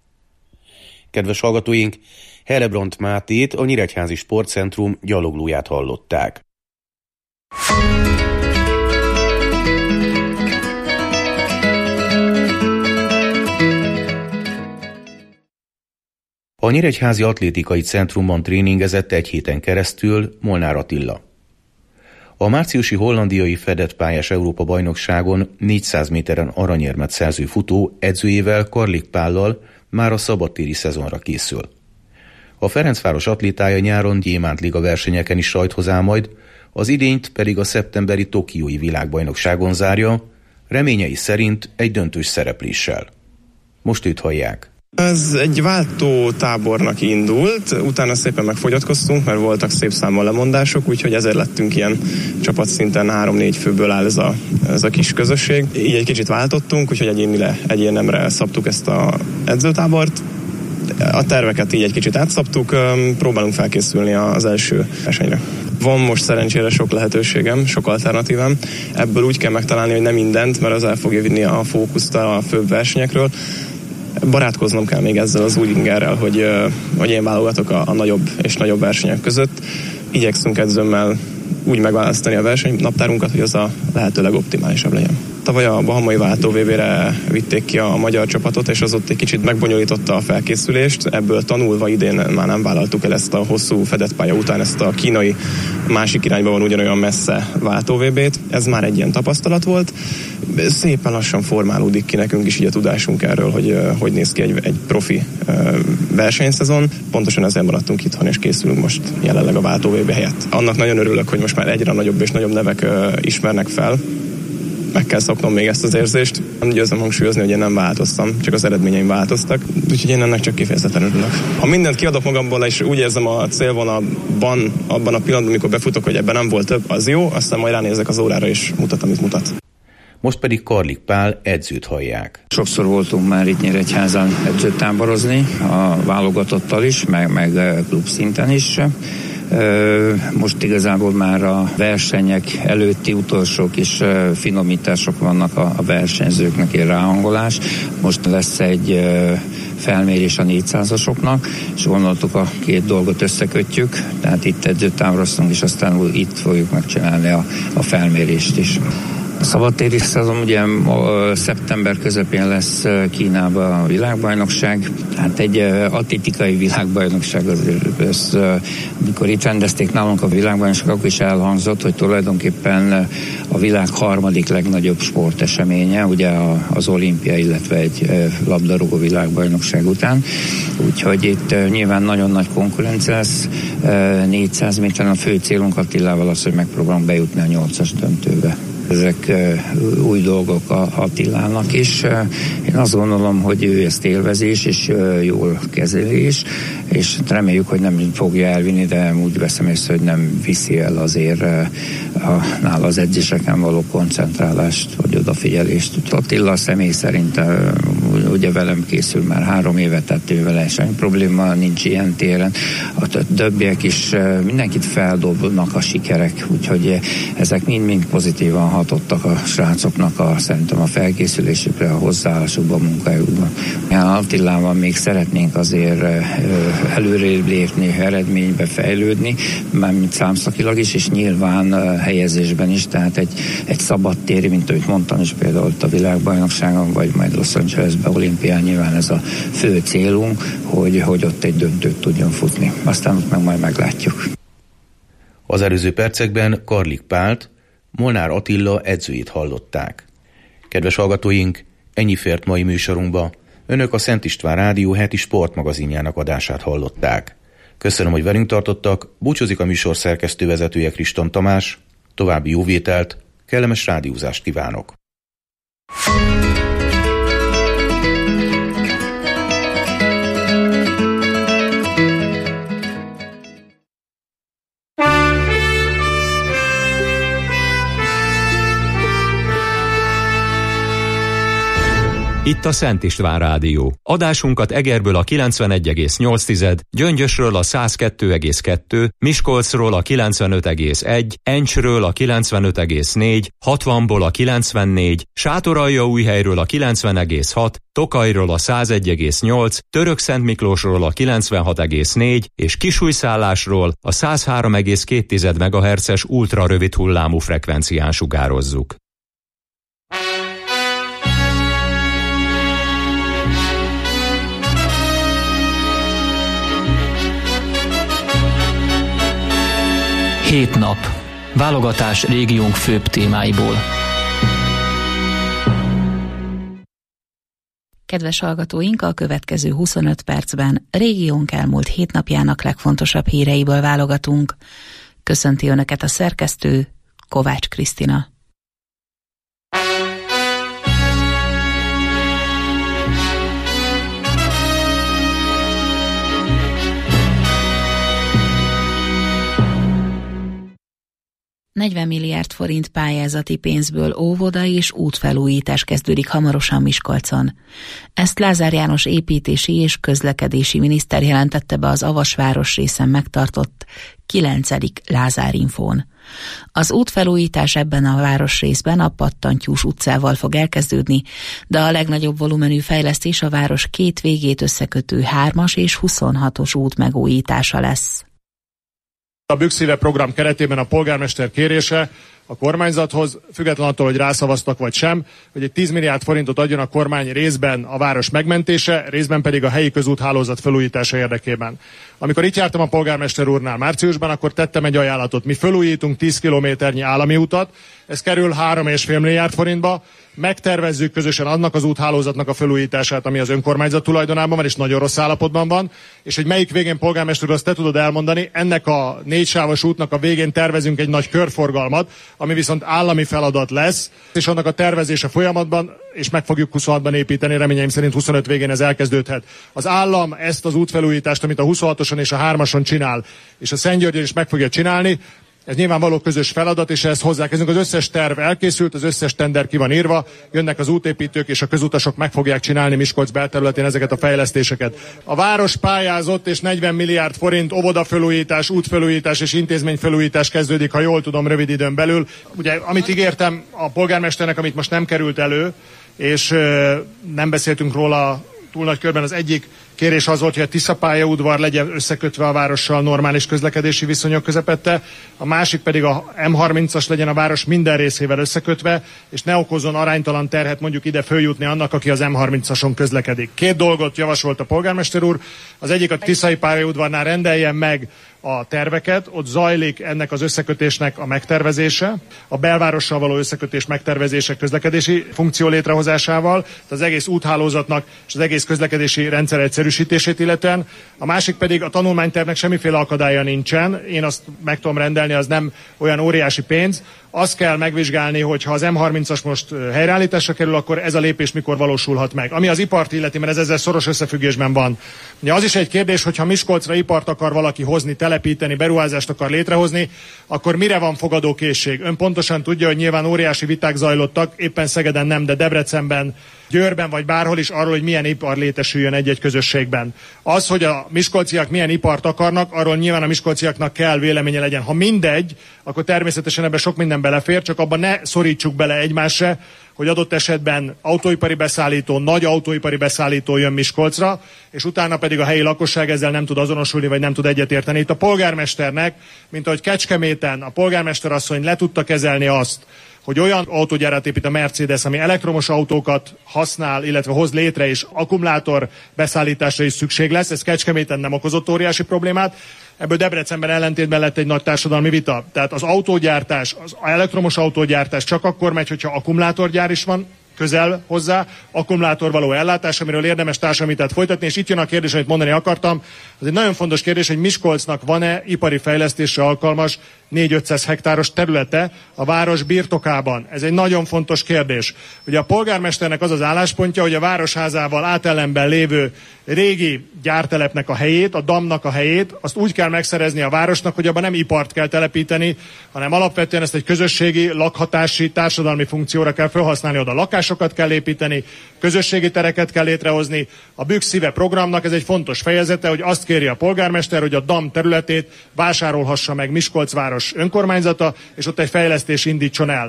E: Kedves hallgatóink, Helebrant Mátét, a Nyíregyházi Sportcentrum gyaloglóját hallották. A Nyíregyházi Atlétikai Centrumban tréningezett egy héten keresztül Molnár Attila. A márciusi hollandiai fedett pályás Európa-bajnokságon négyszáz méteren aranyérmet szerző futó edzőjével, Karlik Pállal már a szabadtéri szezonra készül. A Ferencváros atlétája nyáron gyémántliga versenyeken is rajthoz áll majd, az idényt pedig a szeptemberi tokiói világbajnokságon zárja, reményei szerint egy döntős szerepléssel. Most őt hallják.
K: Ez egy váltó tábornak indult, utána szépen megfogyatkoztunk, mert voltak szép számmal lemondások, úgyhogy ezért lettünk ilyen csapatszinten három-négy főből áll ez a, ez a kis közösség. Így egy kicsit váltottunk, úgyhogy egyénire, egyénemre szabtuk ezt az edzőtábort. A terveket így egy kicsit átszabtuk, próbálunk felkészülni az első versenyre. Van most szerencsére sok lehetőségem, sok alternatívám. Ebből úgy kell megtalálni, hogy nem mindent, mert az el fogja vinni a fókuszt a főbb versenyekről. Barátkoznom kell még ezzel az új ingerrel, hogy, hogy én válogatok a, a nagyobb és nagyobb versenyek között. Igyekszünk edzőmmel úgy megválasztani a versenynaptárunkat, hogy az a lehető legoptimálisabb legyen. Tavaly a bahamai váltó vé bére vitték ki a magyar csapatot, és az ott egy kicsit megbonyolította a felkészülést. Ebből tanulva idén már nem vállaltuk el ezt a hosszú fedett pálya után ezt a kínai másik irányba van ugyanolyan messze váltó vé bét. Ez már egy ilyen tapasztalat volt. Szépen lassan formálódik ki nekünk is így a tudásunk erről, hogy hogy néz ki egy, egy profi versenyszezon. Pontosan ezzel maradtunk itthon, és készülünk most jelenleg a váltó vé bé helyett. Annak nagyon örülök, hogy most már egyre nagyobb és nagyobb nevek ismernek fel. Meg kell szoknom még ezt az érzést. Nem győzöm hangsúlyozni, hogy én nem változtam, csak az eredményeim változtak. Úgyhogy én ennek csak kifejezetten örülök. Ha mindent kiadok magamból, és úgy érzem a célvonalban, abban a pillanatban, amikor befutok, hogy ebben nem volt több, az jó, aztán majd ránézek az órára, és mutat, amit mutat.
E: Most pedig Karlik Pál edzőt hallják.
L: Sokszor voltunk már itt Nyíregyházán edzőtáborozni, a válogatottal is, meg, meg klub szinten is. Most igazából már a versenyek előtti utolsó kis finomítások vannak a versenyzőknek, egy ráhangolás. Most lesz egy felmérés a négyszázasoknak, és gondoltuk a két dolgot összekötjük, tehát itt edzőtáboroztunk, és aztán itt fogjuk megcsinálni a, a felmérést is. A szabadtéri szezon ugye szeptember közepén lesz Kínában a világbajnokság. Hát egy atlétikai világbajnokság azért, ez, amikor itt rendezték nálunk a világbajnokság, akkor is elhangzott, hogy tulajdonképpen a világ harmadik legnagyobb sporteseménye, ugye az olimpia, illetve egy labdarúgó világbajnokság után. Úgyhogy itt nyilván nagyon nagy konkurencia lesz. négyszáz méteren a fő célunk Attilával az, hogy megpróbálunk bejutni a nyolcas döntőbe. Ezek uh, új dolgok a Attilának is. Uh, én azt gondolom, hogy ő ezt élvezi is, és uh, jól kezeli is, és reméljük, hogy nem fogja elvinni, de úgy veszem észre, hogy nem viszi el azért uh, a, nála az edzéseken való koncentrálást, vagy odafigyelést. Úgyhogy Attila személy szerint uh, ugye velem készül már három éve, tehát ő vele semmi probléma nincs ilyen téren. A többiek is uh, mindenkit feldobnak a sikerek, úgyhogy uh, ezek mind-mind pozitívan hatottak a srácoknak a, szerintem a felkészülésükre, a hozzáállásukban, a munkájukban. Attilával még szeretnénk azért előrébb lépni, eredménybe fejlődni, mármint számszakilag is, és nyilván helyezésben is, tehát egy, egy szabadtéri, mint ahogy mondtam is például a világbajnokságon, vagy majd Los Angelesben, olimpián, nyilván ez a fő célunk, hogy, hogy ott egy döntőt tudjon futni. Aztán ott meg majd meglátjuk.
E: Az előző percekben Karlik Pált, Molnár Attila edzőjét hallották. Kedves hallgatóink, ennyi fért mai műsorunkba. Önök a Szent István Rádió heti sportmagazinjának adását hallották. Köszönöm, hogy velünk tartottak, búcsúzik a műsor szerkesztővezetője Kriston Tamás. További jó vételt, kellemes rádiózást kívánok!
A: Itt a Szent István Rádió. Adásunkat Egerből a kilencvenegy egész nyolc, Gyöngyösről a száz kettő egész kettő, Miskolcról a kilencvenöt egész egy, Encsről a kilencvenöt egész négy, hatvanból a kilencvennégy, Sátoraljaújhelyről a kilencven egész hat, Tokajról a száz egy egész nyolc, Törökszentmiklósról a kilencvenhat egész négy és Kisújszállásról a száz három egész két megahertzes ultra rövid hullámú frekvencián sugározzuk.
M: Hét nap. Válogatás régiónk főbb témáiból.
C: Kedves hallgatóink, a következő huszonöt percben régiónk elmúlt hét napjának legfontosabb híreiből válogatunk. Köszönti Önöket a szerkesztő, Kovács Krisztina. negyven milliárd forint pályázati pénzből óvoda és útfelújítás kezdődik hamarosan Miskolcon. Ezt Lázár János építési és közlekedési miniszter jelentette be az Avas városrészen megtartott kilencedik Lázár Infón. Az útfelújítás ebben a városrészben a Pattantyús utcával fog elkezdődni, de a legnagyobb volumenű fejlesztés a város két végét összekötő hármas és huszonhatos út megújítása lesz.
N: A Bükszíve program keretében a polgármester kérése a kormányzathoz, függetlenül attól, hogy rászavaztak vagy sem, hogy egy tíz milliárd forintot adjon a kormány részben a város megmentése, részben pedig a helyi közúthálózat felújítása érdekében. Amikor itt jártam a polgármester úrnál márciusban, akkor tettem egy ajánlatot. Mi felújítunk tíz kilométernyi állami utat, ez kerül három és fél milliárd forintba, megtervezzük közösen annak az úthálózatnak a felújítását, ami az önkormányzat tulajdonában van, és nagyon rossz állapotban van, és hogy melyik végén, polgármester úr, azt te tudod elmondani, ennek a négysávos útnak a végén tervezünk egy nagy körforgalmat, ami viszont állami feladat lesz, és annak a tervezése folyamatban, és meg fogjuk huszonhatban építeni, reményeim szerint huszonöt végén ez elkezdődhet. Az állam ezt az útfelújítást, amit a huszonhatoson és a hármason csinál, és a Szentgyörgyön is meg fogja csinálni, ez nyilvánvaló közös feladat, és ehhez hozzákezdünk. Az összes terv elkészült, az összes tender ki van írva, jönnek az útépítők, és a közutasok meg fogják csinálni Miskolc belterületén ezeket a fejlesztéseket. A város pályázott, és negyven milliárd forint óvodafelújítás, útfelújítás és intézményfelújítás kezdődik, ha jól tudom, rövid időn belül. Ugye, amit ígértem a polgármesternek, amit most nem került elő, és euh, nem beszéltünk róla túl nagy körben, az egyik kérés az volt, hogy a Tisza pályaudvar legyen összekötve a várossal normális közlekedési viszonyok közepette, a másik pedig a M harmincas legyen a város minden részével összekötve, és ne okozzon aránytalan terhet mondjuk ide följutni annak, aki az M harmincason közlekedik. Két dolgot javasolt a polgármester úr, az egyik a Tiszai pályaudvarnál rendeljen meg a terveket, ott zajlik ennek az összekötésnek a megtervezése, a belvárossal való összekötés megtervezése közlekedési funkció létrehozásával, az egész úthálózatnak és az egész közlekedési rendszer egyszerűsítését illetően. A másik pedig a tanulmánytervnek semmiféle akadálya nincsen, én azt meg tudom rendelni, az nem olyan óriási pénz. Azt kell megvizsgálni, hogy ha az M harmincas most helyreállításra kerül, akkor ez a lépés mikor valósulhat meg. Ami az ipart illeti, mert ez ezzel szoros összefüggésben van. Ugye az is egy kérdés, hogy ha Miskolcra ipart akar valaki hozni, telepíteni, beruházást akar létrehozni, akkor mire van fogadókészség? Ön pontosan tudja, hogy nyilván óriási viták zajlottak, éppen Szegeden nem, de Debrecenben, Győrben vagy bárhol is arról, hogy milyen ipar létesüljön egy-egy közösségben. Az, hogy a miskolciak milyen ipart akarnak, arról nyilván a miskolciaknak kell véleménye legyen. Ha mindegy, akkor természetesen ebben sok minden belefér, csak abban ne szorítsuk bele egymásra, hogy adott esetben autóipari beszállító, nagy autóipari beszállító jön Miskolcra, és utána pedig a helyi lakosság ezzel nem tud azonosulni, vagy nem tud egyetérteni. Itt a polgármesternek, mint ahogy Kecskeméten a polgármesterasszony le tudta kezelni azt, hogy olyan autógyárat épít a Mercedes, ami elektromos autókat használ, illetve hoz létre, és akkumulátor beszállításra is szükség lesz. Ez Kecskeméten nem okozott óriási problémát. Ebből Debrecenben ellentétben lett egy nagy társadalmi vita. Tehát az autógyártás, az elektromos autógyártás csak akkor megy, hogyha akkumulátorgyár is van közel hozzá, akkumulátor való ellátás, amiről érdemes társadalmi vitát folytatni, és itt jön a kérdés, amit mondani akartam. Ez egy nagyon fontos kérdés, hogy Miskolcnak van-e ipari fejlesztésre alkalmas négy-ötszáz hektáros területe a város birtokában. Ez egy nagyon fontos kérdés. Ugye a polgármesternek az az álláspontja, hogy a városházával átellenben lévő régi gyártelepnek a helyét, a damnak a helyét, azt úgy kell megszerezni a városnak, hogy abban nem ipart kell telepíteni, hanem alapvetően ezt egy közösségi, lakhatási, társadalmi funkcióra kell felhasználni, oda lakásokat kell építeni, közösségi tereket kell létrehozni. A Bükk Szíve programnak ez egy fontos fejezete, hogy azt kéri a polgármester, hogy a dam területét vásárolhassa meg Miskolc város önkormányzata, és ott egy fejlesztés indítson el.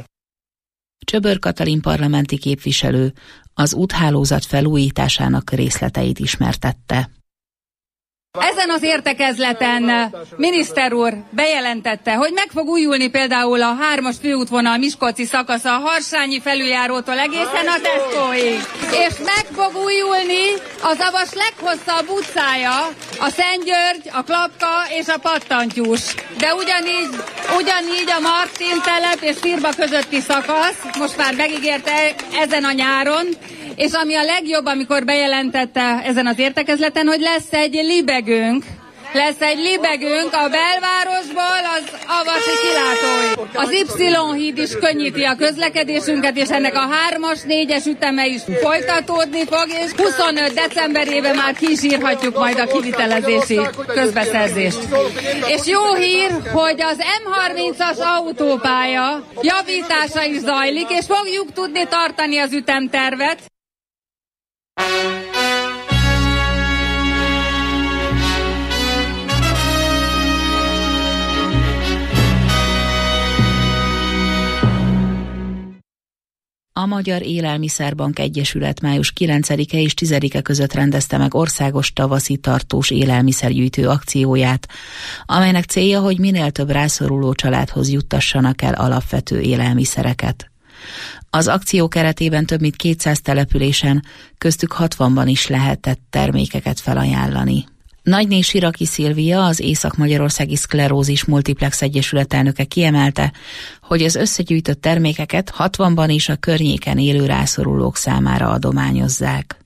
O: Csöbör Katalin parlamenti képviselő az úthálózat felújításának részleteit ismertette.
P: Ezen az értekezleten miniszter úr bejelentette, hogy meg fog újulni például a hármas főútvonal miskolci szakasza a Harsányi felüljárótól egészen a Tescoig. És meg fog újulni a Zavas leghosszabb utcája, a Szentgyörgy, a Klapka és a Pattantyús. De ugyanígy, ugyanígy a Martin telep és Szirba közötti szakasz, most már megígérte ezen a nyáron, és ami a legjobb, amikor bejelentette ezen az értekezleten, hogy lesz egy libegőnk, lesz egy libegőnk a belvárosból az avasi kilátóig. Az Y-híd is könnyíti a közlekedésünket, és ennek a hármas, négyes üteme is folytatódni fog, és huszonöt decemberében már ki is írhatjuk majd a kivitelezési közbeszerzést. És jó hír, hogy az M harmincas autópálya javítása is zajlik, és fogjuk tudni tartani az ütemtervet.
O: A A Magyar Élelmiszerbank Egyesület május kilencedike és tizedike között rendezte meg országos tavaszi tartós élelmiszergyűjtő akcióját, amelynek célja, hogy minél több rászoruló családhoz juttassanak el alapvető élelmiszereket. Az akció keretében több mint kétszáz településen, köztük hatvanban is lehetett termékeket felajánlani. Nagyné Siraki Szilvia, az Észak-Magyarországi Szklerózis Multiplex Egyesület elnöke kiemelte, hogy az összegyűjtött termékeket hatvanban is a környéken élő rászorulók számára adományozzák.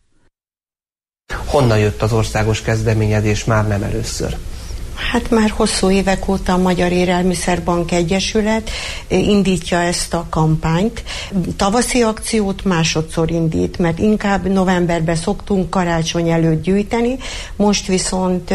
Q: Honnan jött az országos kezdeményezés már nem először?
R: Hát már hosszú évek óta a Magyar Élelmiszerbank Egyesület indítja ezt a kampányt. Tavaszi akciót másodszor indít, mert inkább novemberben szoktunk karácsony előtt gyűjteni, most viszont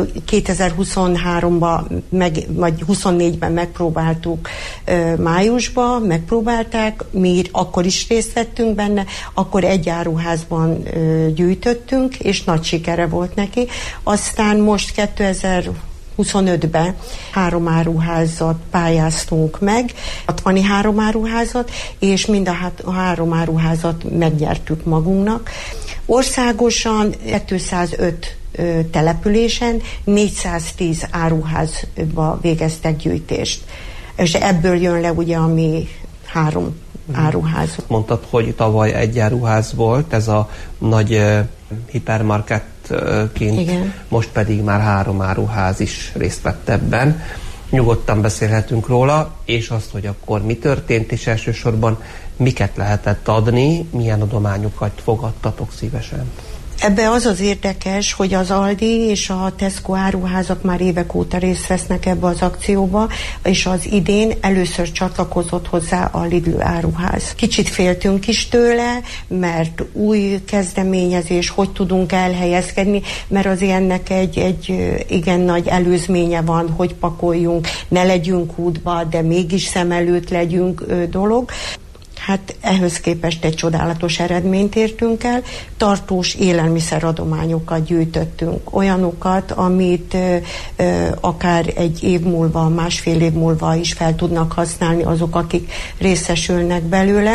R: kétezer-huszonháromban, meg, vagy huszonnégyben megpróbáltuk májusban, megpróbálták, mi akkor is részt vettünk benne, akkor egy áruházban gyűjtöttünk, és nagy sikere volt neki. Aztán most kétezer-huszonötben három áruházat pályáztunk meg, hatvanhárom áruházat, és mind a, hát, a három áruházat megnyertük magunknak. Országosan kétszázöt ö, településen négyszáztíz áruházba végeztek gyűjtést. És ebből jön le ugye a mi három áruház.
Q: Mondtad, hogy tavaly egy áruház volt, ez a nagy uh, hipermarket ként, igen. Most pedig már három áruház is részt vett ebben. Nyugodtan beszélhetünk róla, és azt, hogy akkor mi történt, és elsősorban miket lehetett adni, milyen adományokat fogadtatok szívesen.
R: Ebbe az az érdekes, hogy az Aldi és a Tesco áruházak már évek óta részt vesznek ebbe az akcióba, és az idén először csatlakozott hozzá a Lidl áruház. Kicsit féltünk is tőle, mert új kezdeményezés, hogy tudunk elhelyezkedni, mert az ennek egy, egy igen nagy előzménye van, hogy pakoljunk, ne legyünk útba, de mégis szem előtt legyünk dolog. Hát ehhez képest egy csodálatos eredményt értünk el, tartós élelmiszeradományokat gyűjtöttünk, olyanokat, amit ö, ö, akár egy év múlva, másfél év múlva is fel tudnak használni azok, akik részesülnek belőle,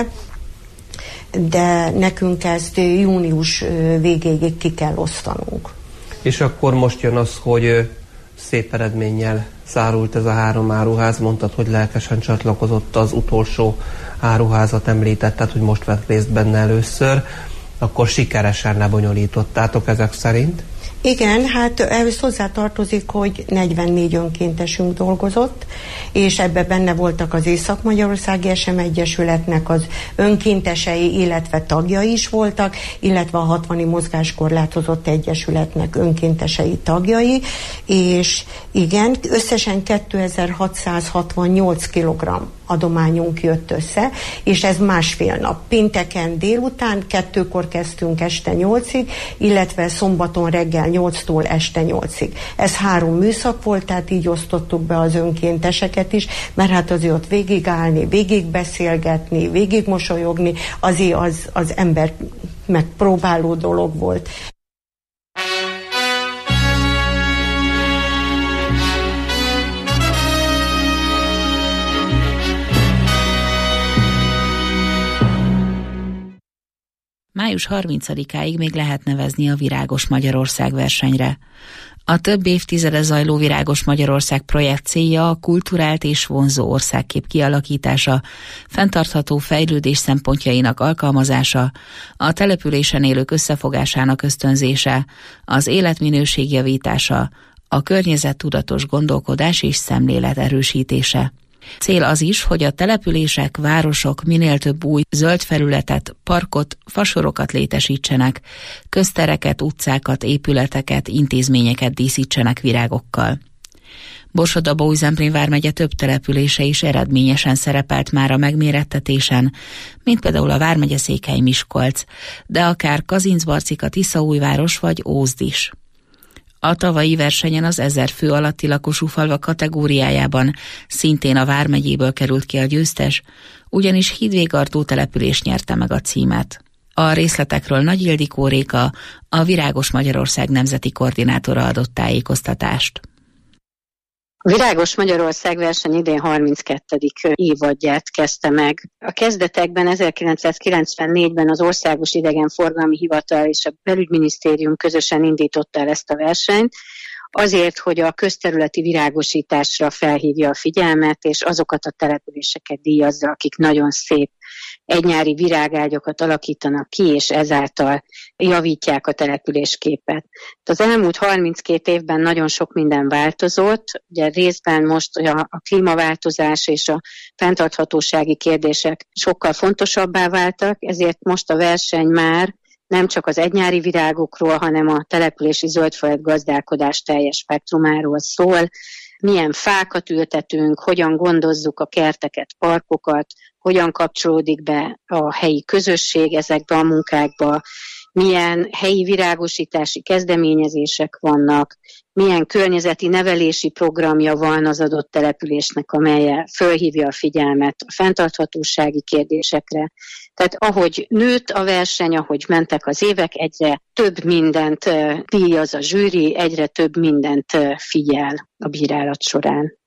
R: de nekünk ezt június végéig ki kell osztanunk.
Q: És akkor most jön az, hogy szép eredménnyel zárult ez a három áruház, mondtad, hogy lelkesen csatlakozott az utolsó áruházat, említetted, hogy most vett részt benne először, akkor sikeresen lebonyolítottátok ezek szerint?
R: Igen, hát ehhez hozzátartozik, hogy negyvennégy önkéntesünk dolgozott, és ebben benne voltak az Észak-Magyarországi es em Egyesületnek az önkéntesei, illetve tagjai is voltak, illetve a hatvani mozgáskorlátozott egyesületnek önkéntesei tagjai, és igen, összesen kétezer-hatszázhatvannyolc kilogramm adományunk jött össze, és ez másfél nap. Pénteken délután, kettőkor kezdtünk este nyolcig, illetve szombaton reggel nyolctól este nyolcig. Ez három műszak volt, tehát így osztottuk be az önkénteseket is, mert hát azért ott végigállni, végigbeszélgetni, végigmosolyogni, azért az, az ember megpróbáló dolog volt.
O: május harmincadikáig még lehet nevezni a Virágos Magyarország versenyre. A több évtizede zajló Virágos Magyarország projekt célja a kulturált és vonzó országkép kialakítása, fenntartható fejlődés szempontjainak alkalmazása, a településen élők összefogásának ösztönzése, az életminőség javítása, a környezettudatos gondolkodás és szemlélet erősítése. Cél az is, hogy a települések, városok minél több új zöld felületet, parkot, fasorokat létesítsenek, köztereket, utcákat, épületeket, intézményeket díszítsenek virágokkal. Borsod-Abaúj-Zemplén vármegye több települése is eredményesen szerepelt már a megmérettetésen, mint például a vármegye székhely Miskolc, de akár Kazincbarcika, Tiszaújváros vagy Ózd is. A tavalyi versenyen az ezer fő alatti lakosú falvak kategóriájában szintén a vármegyéből került ki a győztes, ugyanis Hídvégartó település nyerte meg a címet. A részletekről Nagy Ildikó Réka, a Virágos Magyarország nemzeti koordinátora adott tájékoztatást.
S: A Virágos Magyarország verseny idén harminckettedik évadját kezdte meg. A kezdetekben ezerkilencszázkilencvennégyben az Országos Idegenforgalmi Hivatal és a Belügyminisztérium közösen indította el ezt a versenyt, azért, hogy a közterületi virágosításra felhívja a figyelmet, és azokat a településeket díjazza, akik nagyon szép egynyári virágágyakat alakítanak ki, és ezáltal javítják a településképet. Az elmúlt harminckét évben nagyon sok minden változott, ugye részben most a, a klímaváltozás és a fenntarthatósági kérdések sokkal fontosabbá váltak, ezért most a verseny már nem csak az egynyári virágokról, hanem a települési zöldföld gazdálkodás teljes spektrumáról szól. Milyen fákat ültetünk, hogyan gondozzuk a kerteket, parkokat, hogyan kapcsolódik be a helyi közösség ezekbe a munkákba, milyen helyi virágosítási kezdeményezések vannak, milyen környezeti nevelési programja van az adott településnek, amellyel fölhívja a figyelmet a fenntarthatósági kérdésekre. Tehát ahogy nőtt a verseny, ahogy mentek az évek, egyre több mindent díjaz a zsűri, egyre több mindent figyel a bírálat során.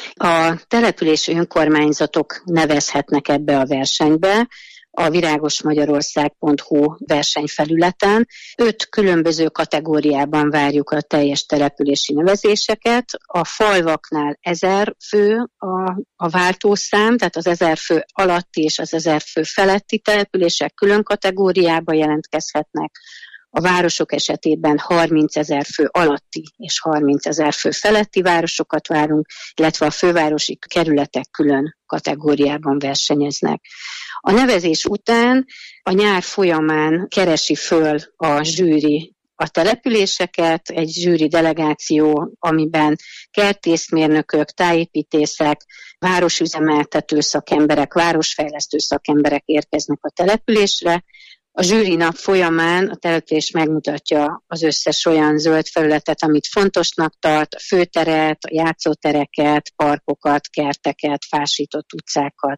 S: A települési önkormányzatok nevezhetnek ebbe a versenybe, a viragosmagyarország pont hu versenyfelületen. Öt különböző kategóriában várjuk a teljes települési nevezéseket. A falvaknál ezer fő a, a váltószám, tehát az ezer fő alatti és az ezer fő feletti települések külön kategóriába jelentkezhetnek. A városok esetében harmincezer fő alatti és harmincezer fő feletti városokat várunk, illetve a fővárosi kerületek külön kategóriában versenyeznek. A nevezés után a nyár folyamán keresi föl a zsűri a településeket, egy zsűri delegáció, amiben kertészmérnökök, tájépítészek, városüzemeltető szakemberek, városfejlesztő szakemberek érkeznek a településre. A zsűri nap folyamán a település megmutatja az összes olyan zöld felületet, amit fontosnak tart, a főteret, a játszótereket, parkokat, kerteket, fásított utcákat,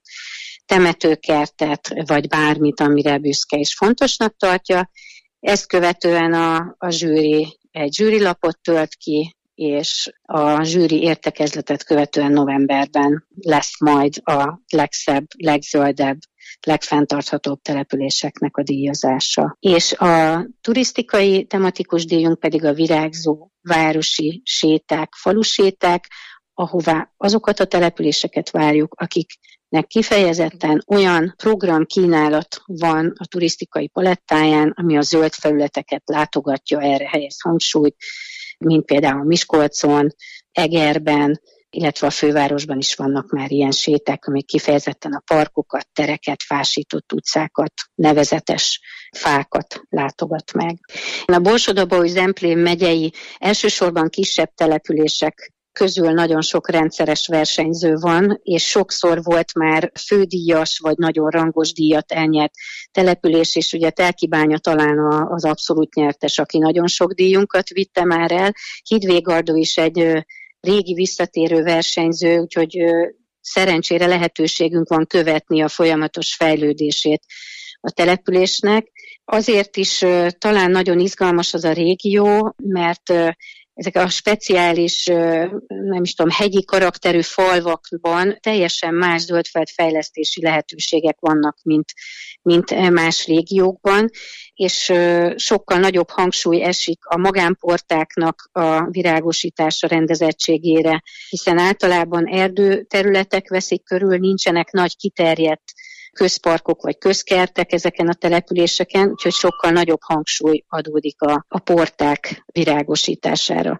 S: temetőkertet, vagy bármit, amire büszke és fontosnak tartja. Ezt követően a, a zsűri egy zsűrilapot tölt ki, és a zsűri értekezletet követően novemberben lesz majd a legszebb, legzöldebb, legfenntarthatóbb településeknek a díjazása. És a turisztikai tematikus díjunk pedig a virágzó városi séták, faluséták, ahová azokat a településeket várjuk, akiknek kifejezetten olyan programkínálat van a turisztikai palettáján, ami a zöld felületeket látogatja, erre helyez hangsúlyt, mint például Miskolcon, Egerben, illetve a fővárosban is vannak már ilyen séták, amik kifejezetten a parkokat, tereket, fásított utcákat, nevezetes fákat látogat meg. A Borsod-Abaúj-Zemplén megyei elsősorban kisebb települések közül nagyon sok rendszeres versenyző van, és sokszor volt már fődíjas vagy nagyon rangos díjat elnyert település, és ugye Telkibánya talán az abszolút nyertes, aki nagyon sok díjunkat vitte már el. Hidvégardó is egy régi visszatérő versenyző, úgyhogy szerencsére lehetőségünk van követni a folyamatos fejlődését a településnek. Azért is talán nagyon izgalmas az a régió, mert ezek a speciális, nem is tudom, hegyi karakterű falvakban teljesen más zöldföldfejlesztési lehetőségek vannak, mint, mint más régiókban, és sokkal nagyobb hangsúly esik a magánportáknak a virágosítása rendezettségére, hiszen általában erdőterületek veszik körül, nincsenek nagy kiterjedt közparkok vagy közkertek ezeken a településeken, úgyhogy sokkal nagyobb hangsúly adódik a, a porták virágosítására.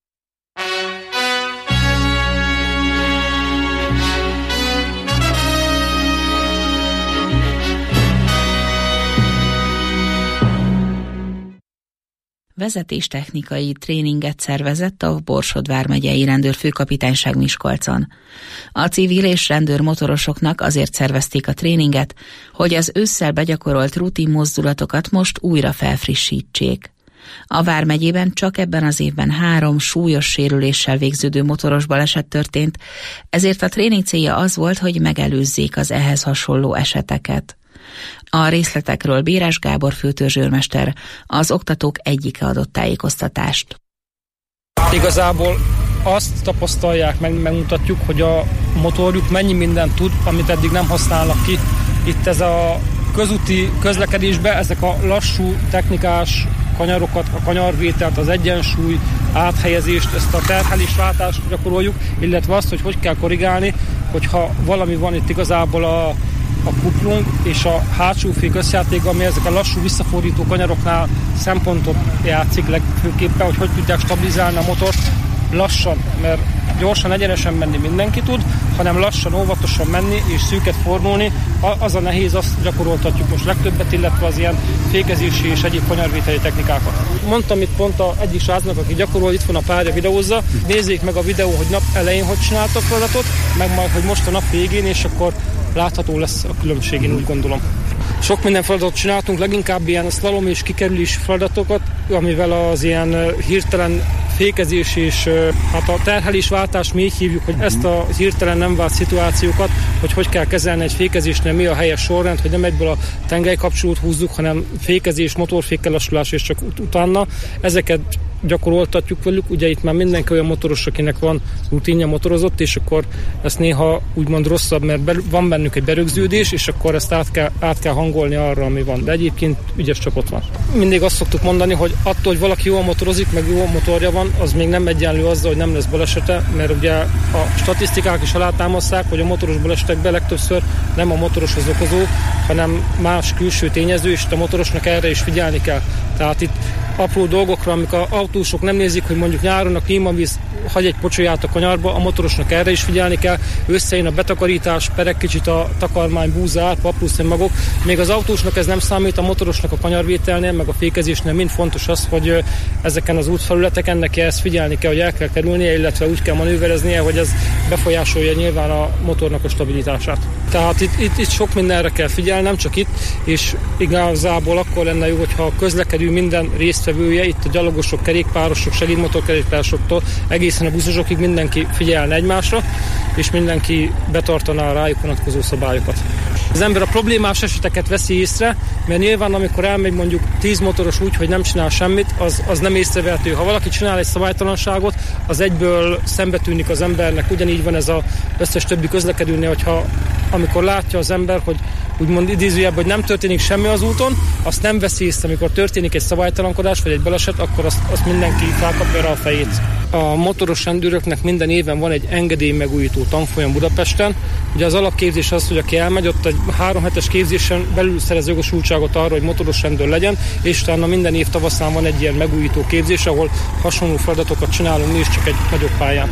O: Vezetéstechnikai tréninget szervezett a Borsod vármegyei rendőrfőkapitányság Miskolcon. A civil és rendőr motorosoknak azért szervezték a tréninget, hogy az ősszel begyakorolt rutin mozdulatokat most újra felfrissítsék. A vármegyében csak ebben az évben három súlyos sérüléssel végződő motoros baleset történt, ezért a tréning célja az volt, hogy megelőzzék az ehhez hasonló eseteket. A részletekről Bérás Gábor főtörzsőrmester, az oktatók egyike adott tájékoztatást.
T: Igazából azt tapasztalják, meg megmutatjuk, hogy a motorjuk mennyi mindent tud, amit eddig nem használnak ki. Itt ez a közúti közlekedésben ezek a lassú, technikás kanyarokat, a kanyarvételt, az egyensúly, áthelyezést, ezt a terhelésváltást gyakoroljuk, illetve azt, hogy hogy kell korrigálni, hogyha valami van itt igazából a, a kuplung és a hátsó fék összjáték, ami ezek a lassú visszafordító kanyaroknál szempontot játszik legfőképpen, hogy hogy tudják stabilizálni a motort lassan, mert gyorsan, egyenesen menni mindenki tud, hanem lassan, óvatosan menni és szűket fordulni, az a nehéz, azt gyakoroltatjuk most legtöbbet, illetve az ilyen fékezési és egyéb kanyarvételi technikákat. Mondtam itt pont a egyik srácnak, aki gyakorol, itt van a párja, videózza, nézzék meg a videó, hogy nap elején hogy csináltak feladatot, meg majd, hogy most a nap végén, és akkor látható lesz a különbség, én úgy gondolom. Sok minden feladatot csináltunk, leginkább ilyen szlalom és kikerülés feladatokat, amivel az ilyen hirtelen fékezés és hát a terhelésváltás, mi így hívjuk, hogy ezt a hirtelen nem vált szituációkat, hogy hogy kell kezelni egy fékezésnél, mi a helyes sorrend, hogy nem egyből a tengelykapcsolót húzzuk, hanem fékezés, motorfékkel lassulás és csak ut- utána. Ezeket gyakoroltatjuk velük, ugye itt már mindenki olyan motoros, akinek van rutinja, motorozott, és akkor ezt néha úgymond rosszabb, mert be, van bennük egy berögződés, és akkor ezt át kell, át kell hangolni arra, ami van. De egyébként ügyes csapat van. Mindig azt szoktuk mondani, hogy attól, hogy valaki jól motorozik, meg jó motorja van, az még nem egyenlő azzal, hogy nem lesz balesete, mert ugye a statisztikák is alátámasztják, hogy a motoros balesetekben legtöbbször nem a motoros az okozó, hanem más külső tényező, és a motorosnak erre is figyelni kell. Tehát itt apró dolgokra, amikor az autósok nem nézik, hogy mondjuk nyáron a klímavíz hagy egy pocsolyát a kanyarba, a motorosnak erre is figyelni kell, összejön a betakarítás, pereg kicsit a takarmány, búza, papluszmagok. Még az autósnak ez nem számít, a motorosnak a kanyarvételnél, meg a fékezésnél mind fontos az, hogy ezeken az útfelületeken neki ezt figyelni kell, hogy el kell kerülnie, illetve úgy kell manővereznie, hogy ez befolyásolja nyilván a motornak a stabilitását. Tehát itt, itt, itt sok mindenre kell figyelni, nem csak itt, és igazából akkor lenne jó, hogyha a közlekedő minden résztvevője, itt a gyalogosok, kerékpárosok, segédmotorkerékpárosoktól egészen a buszosokig mindenki figyelne egymásra, és mindenki betartaná a rájuk vonatkozó szabályokat. Az ember a problémás eseteket veszi észre, mert nyilván amikor elmegy mondjuk tíz motoros úgy, hogy nem csinál semmit, az, az nem észrevehető. Ha valaki csinál egy szabálytalanságot, az egyből szembetűnik az embernek. Ugyanígy van ez az összes többi közlekedőnél, hogyha amikor látja az ember, hogy úgymond idézőjebb, hogy nem történik semmi az úton, azt nem veszi észre, amikor történik egy szabálytalankodás vagy egy baleset, akkor azt, azt mindenki felkapja rá a fejét. A motoros rendőröknek minden éven van egy engedély megújító tanfolyam Budapesten. Ugye az alapképzés az, hogy aki elmegy, ott egy három hetes képzésen belül szerez jogosultságot arra, hogy motoros rendőr legyen, és utána minden év tavaszán van egy ilyen megújító képzés, ahol hasonló feladatokat csinálunk mi is, csak egy nagyobb pályán.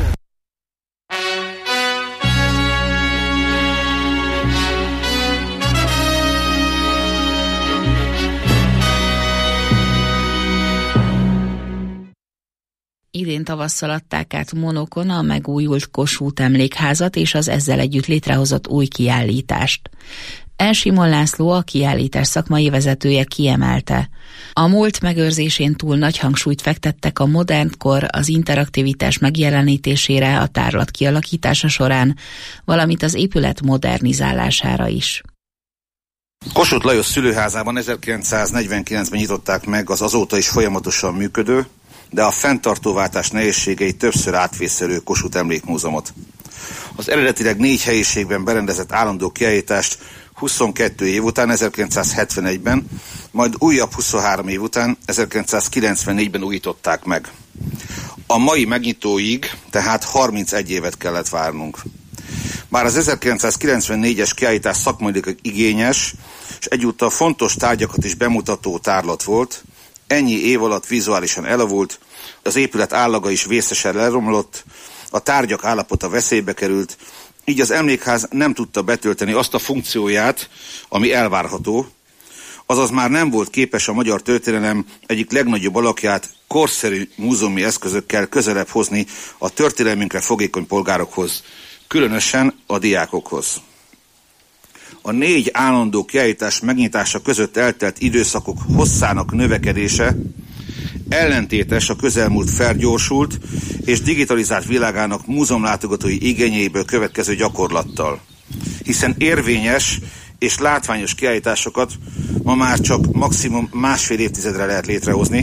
O: Idén tavasszal adták át Monokon a megújult Kossuth emlékházat és az ezzel együtt létrehozott új kiállítást. El. Simon László, a kiállítás szakmai vezetője kiemelte. A múlt megőrzésén túl nagy hangsúlyt fektettek a modern kor, az interaktivitás megjelenítésére, a tárlat kialakítása során, valamint az épület modernizálására is.
U: Kossuth Lajos szülőházában ezerkilencszáznegyvenkilencben nyitották meg az azóta is folyamatosan működő, de a fenntartóváltás nehézségei többször átvészelő Kossuth Emlékmúzeumot. Az eredetileg négy helyiségben berendezett állandó kiállítást huszonkettő év után, ezerkilencszázhetvenegyben, majd újabb huszonhárom év után, ezerkilencszázkilencvennégyben újították meg. A mai megnyitóig tehát harmincegy évet kellett várnunk. Bár az ezerkilencszázkilencvennégyes kiállítás szakmailag igényes, és egyúttal fontos tárgyakat is bemutató tárlat volt, ennyi év alatt vizuálisan elavult, az épület állaga is vészesen leromlott, a tárgyak állapota veszélybe került, így az emlékház nem tudta betölteni azt a funkcióját, ami elvárható, azaz már nem volt képes a magyar történelem egyik legnagyobb alakját korszerű múzeumi eszközökkel közelebb hozni a történelmünkre fogékony polgárokhoz, különösen a diákokhoz. A négy állandó kiállítás megnyitása között eltelt időszakok hosszának növekedése ellentétes a közelmúlt felgyorsult és digitalizált világának múzeumlátogatói igényeiből következő gyakorlattal. Hiszen érvényes és látványos kiállításokat ma már csak maximum másfél évtizedre lehet létrehozni,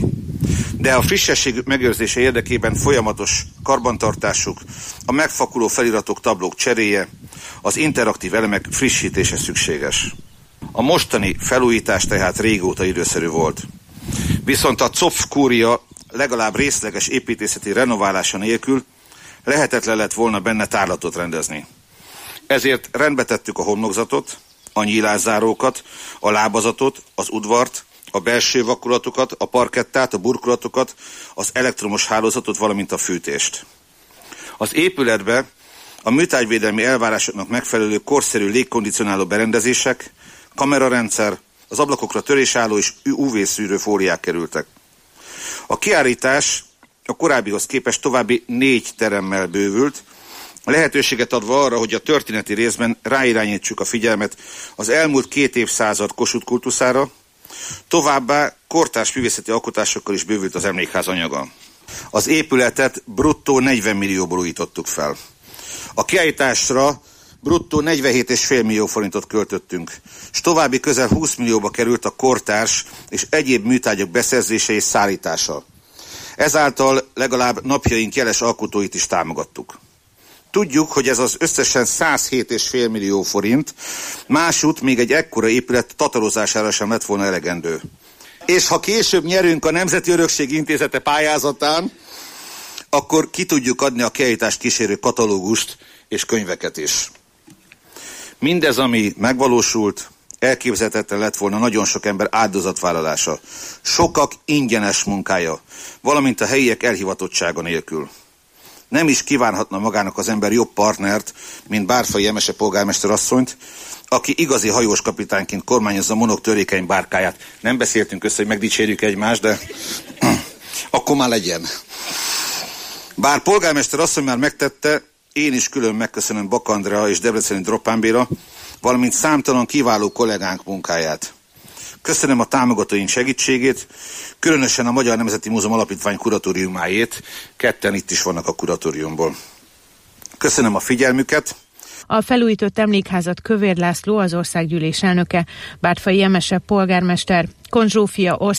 U: De a frissességük megőrzése érdekében folyamatos karbantartásuk, a megfakuló feliratok, tablók cseréje, az interaktív elemek frissítése szükséges. A mostani felújítás tehát régóta időszerű volt. Viszont a Zopf kúria legalább részleges építészeti renoválása nélkül lehetetlen lett volna benne tárlatot rendezni. Ezért rendbe tettük a homlokzatot, a nyílászárókat, a lábazatot, az udvart, a belső vakulatokat, a parkettát, a burkolatokat, az elektromos hálózatot, valamint a fűtést. Az épületbe a műtárgyvédelmi elvárásoknak megfelelő korszerű légkondicionáló berendezések, kamerarendszer, az ablakokra törésálló és ú vé-szűrő fóliák kerültek. A kiállítás a korábbihoz képest további négy teremmel bővült, lehetőséget adva arra, hogy a történeti részben ráirányítsuk a figyelmet az elmúlt két évszázad Kossuth kultuszára, továbbá kortárs művészeti alkotásokkal is bővült az emlékház anyaga. Az épületet bruttó negyven millióból újítottuk fel. A kiállításra bruttó negyvenhét egész öt millió forintot költöttünk, és további közel húsz millióba került a kortárs és egyéb műtárgyak beszerzése és szállítása. Ezáltal legalább napjaink jeles alkotóit is támogattuk. Tudjuk, hogy ez az összesen száz hét egész öt millió forint, másút még egy ekkora épület tatarozására sem lett volna elegendő. És ha később nyerünk a Nemzeti Örökség Intézete pályázatán, akkor ki tudjuk adni a kiállítást kísérő katalógust és könyveket is. Mindez, ami megvalósult, elképzelhetetlen lett volna nagyon sok ember áldozatvállalása, sokak ingyenes munkája, valamint a helyiek elhivatottsága nélkül. Nem is kívánhatna magának az ember jobb partnert, mint Bárfai Emese polgármester asszonyt, aki igazi hajós kapitányként kormányozza Monok törékeny bárkáját. Nem beszéltünk össze, hogy megdicsérjük egymást, de akkor már legyen. Bár polgármester asszony már megtette, én is külön megköszönöm Bak Andrea és Debreceni Droppán Béla, valamint számtalan kiváló kollégánk munkáját. Köszönöm a támogatóink segítségét, különösen a Magyar Nemzeti Múzeum Alapítvány kuratóriumáét, ketten itt is vannak a kuratóriumból. Köszönöm a figyelmüket.
B: A felújított emlékházat Kövér László, az országgyűlés elnöke, Bártfai Emese polgármester, Kon Zsófia ország...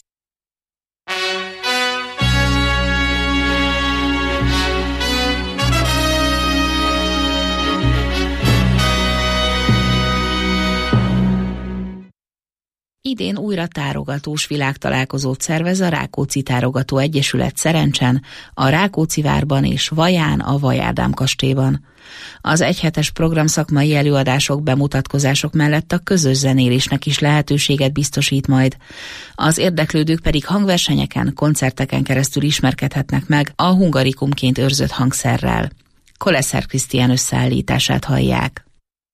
O: Idén újra tárogatós világtalálkozót szervez a Rákóczi Tárogató Egyesület Szerencsen, a Rákóczivárban és Vaján a Vaj Ádám kastélyban. Az egyhetes program szakmai előadások, bemutatkozások mellett a közös zenélésnek is lehetőséget biztosít majd. Az érdeklődők pedig hangversenyeken, koncerteken keresztül ismerkedhetnek meg a hungarikumként őrzött hangszerrel. Koleszer Krisztián összeállítását hallják.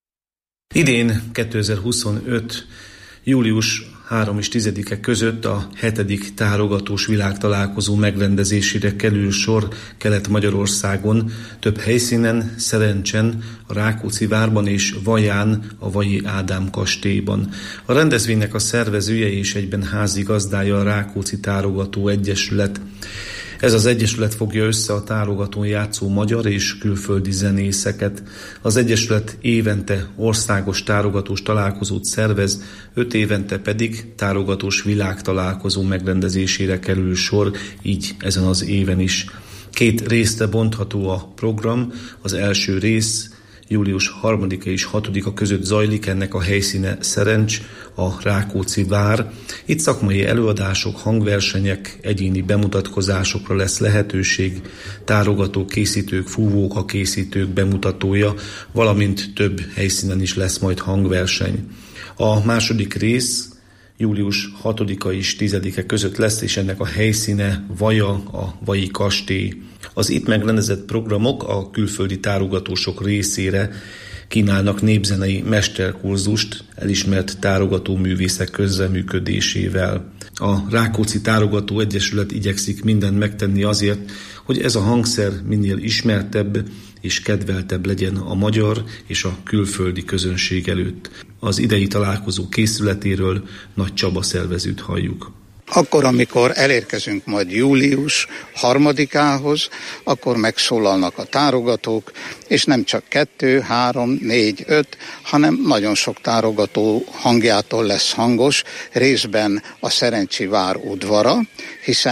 V: Idén kétezer-huszonöt július harmadika és tizedike között a hetedik tárogatós világtalálkozó megrendezésére kerül sor Kelet-Magyarországon, több helyszínen, Szerencsen, a Rákóczivárban és Vaján, a Vajai Ádám kastélyban. A rendezvénynek a szervezője és egyben házigazdája a Rákóczi Tárogató Egyesület. Ez az egyesület fogja össze a tárogatón játszó magyar és külföldi zenészeket. Az egyesület évente országos tárogatós találkozót szervez, öt évente pedig tárogatós világtalálkozó megrendezésére kerül sor, így ezen az éven is. Két részre bontható a program. Az első rész július harmadika és hatodika között zajlik, ennek a helyszíne Szerencs, a Rákóczivár. Itt szakmai előadások, hangversenyek, egyéni bemutatkozásokra lesz lehetőség, tárogató készítők, fúvóka készítők bemutatója, valamint több helyszínen is lesz majd hangverseny. A második rész július hatodika és tizedike között lesz, és ennek a helyszíne Vaja, a Vajai kastély. Az itt megrendezett programok a külföldi tárogatósok részére kínálnak népzenei mesterkurzust elismert tárogató művészek közreműködésével. A Rákóczi Tárogató Egyesület igyekszik mindent megtenni azért, hogy ez a hangszer minél ismertebb és kedveltebb legyen a magyar és a külföldi közönség előtt. Az idei találkozó készületéről Nagy Csaba szervezőt halljuk.
W: Akkor, amikor elérkezünk majd július harmadikához, akkor megszólalnak a tárogatók, és nem csak kettő, három, négy, öt, hanem nagyon sok tárogató hangjától lesz hangos, részben a Szerencsi vár udvara, hiszen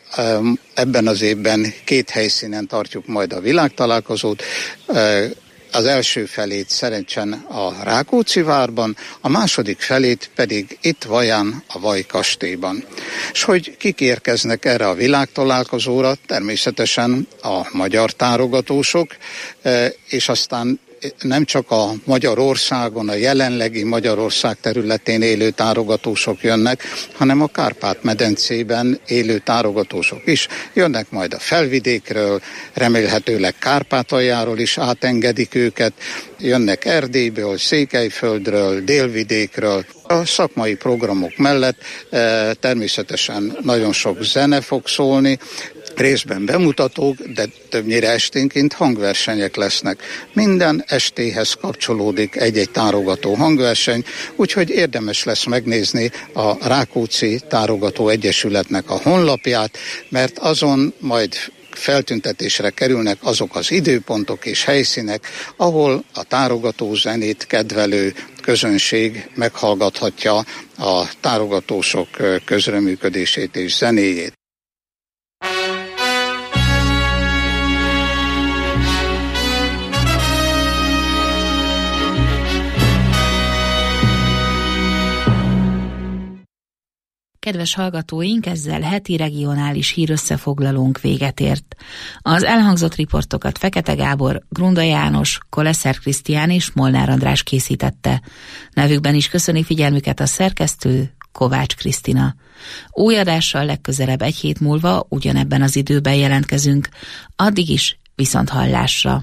W: ebben az évben két helyszínen tartjuk majd a világtalálkozót. Az első felét szerencsén a Rákóczi-várban, a második felét pedig itt Vaján, a Vaj kastélyban. És hogy kik érkeznek erre a világtalálkozóra? Természetesen a magyar tárogatósok, és aztán nem csak a Magyarországon, a jelenlegi Magyarország területén élő tárogatósok jönnek, hanem a Kárpát-medencében élő tárogatósok is jönnek majd a Felvidékről, remélhetőleg Kárpátaljáról is átengedik őket, jönnek Erdélyből, Székelyföldről, Délvidékről. A szakmai programok mellett e, természetesen nagyon sok zene fog szólni, részben bemutatók, de többnyire esténként hangversenyek lesznek. Minden estéhez kapcsolódik egy-egy tárogató hangverseny, úgyhogy érdemes lesz megnézni a Rákóczi Tárogató Egyesületnek a honlapját, mert azon majd feltüntetésre kerülnek azok az időpontok és helyszínek, ahol a tárogató zenét kedvelő közönség meghallgathatja a tárogatósok közreműködését és zenéjét.
O: Kedves hallgatóink, ezzel heti regionális hírösszefoglalónk véget ért. Az elhangzott riportokat Fekete Gábor, Grunda János, Koleszer Krisztián és Molnár András készítette. Nevükben is köszöni figyelmüket a szerkesztő, Kovács Krisztina. Új adással legközelebb egy hét múlva ugyanebben az időben jelentkezünk. Addig is viszont hallásra.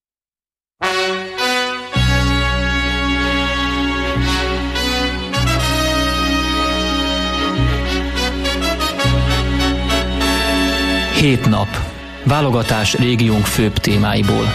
M: Hét nap. Válogatás régiónk főbb témáiból.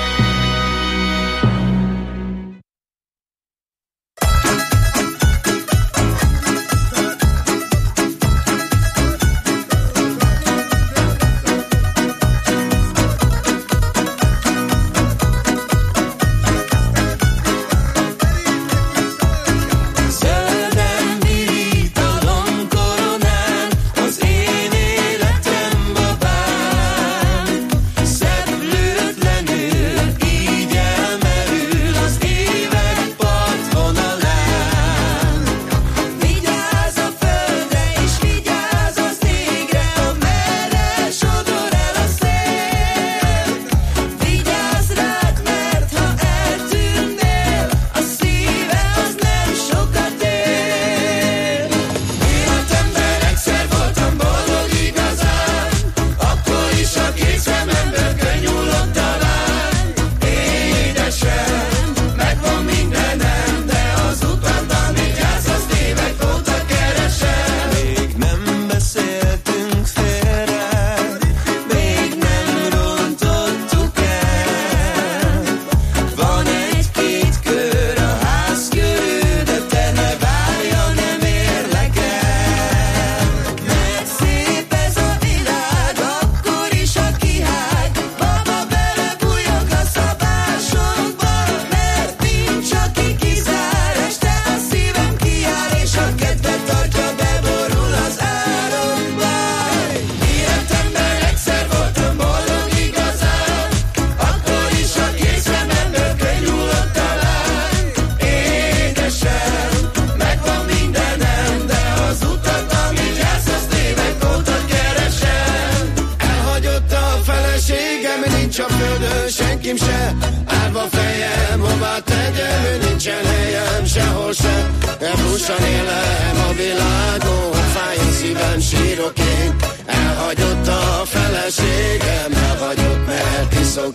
D: senkim se, árva fejem, hová tegyem, nincsen helyem sehol se. Elbúsan élem a világon, fájjon szívem, sírok én. Elhagyott a feleségem, elhagyott, mert iszok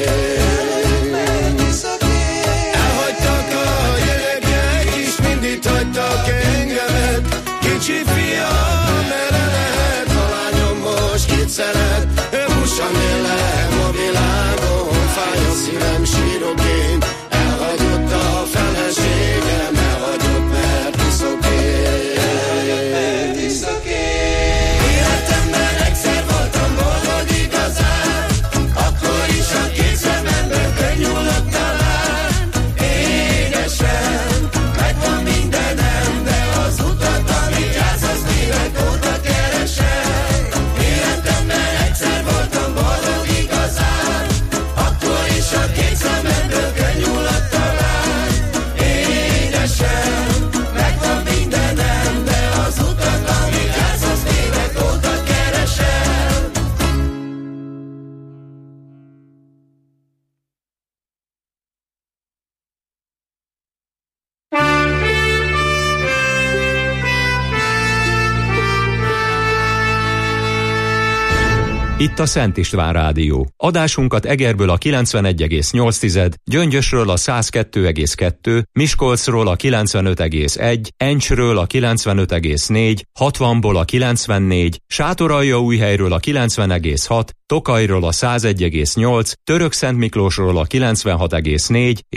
D: én. Elhagytak a gyerekek is, mind itt hagytak engemet. Kicsi fiam, merre lehet, a lányom most kit szeret. Elbúsan élem a világon, fájjon szívem, sírok én. Elhagyott a feleségem, elhagyott, mert iszok én. Életemben egyszer voltam boldog igazán, akkor is a két szememben
A: Itt a Szent István Rádió. Adásunkat Egerből a kilencvenegy egész nyolc, Gyöngyösről a száz kettő egész kettő, Miskolcról a kilencvenöt egész egy, Encsről a kilencvenöt egész négy, hatvanból a kilencvennégy, Sátoraljaújhelyről a kilencven egész hat, Tokajról a száz egy egész nyolc, Törökszentmiklósról a kilencvenhat egész négy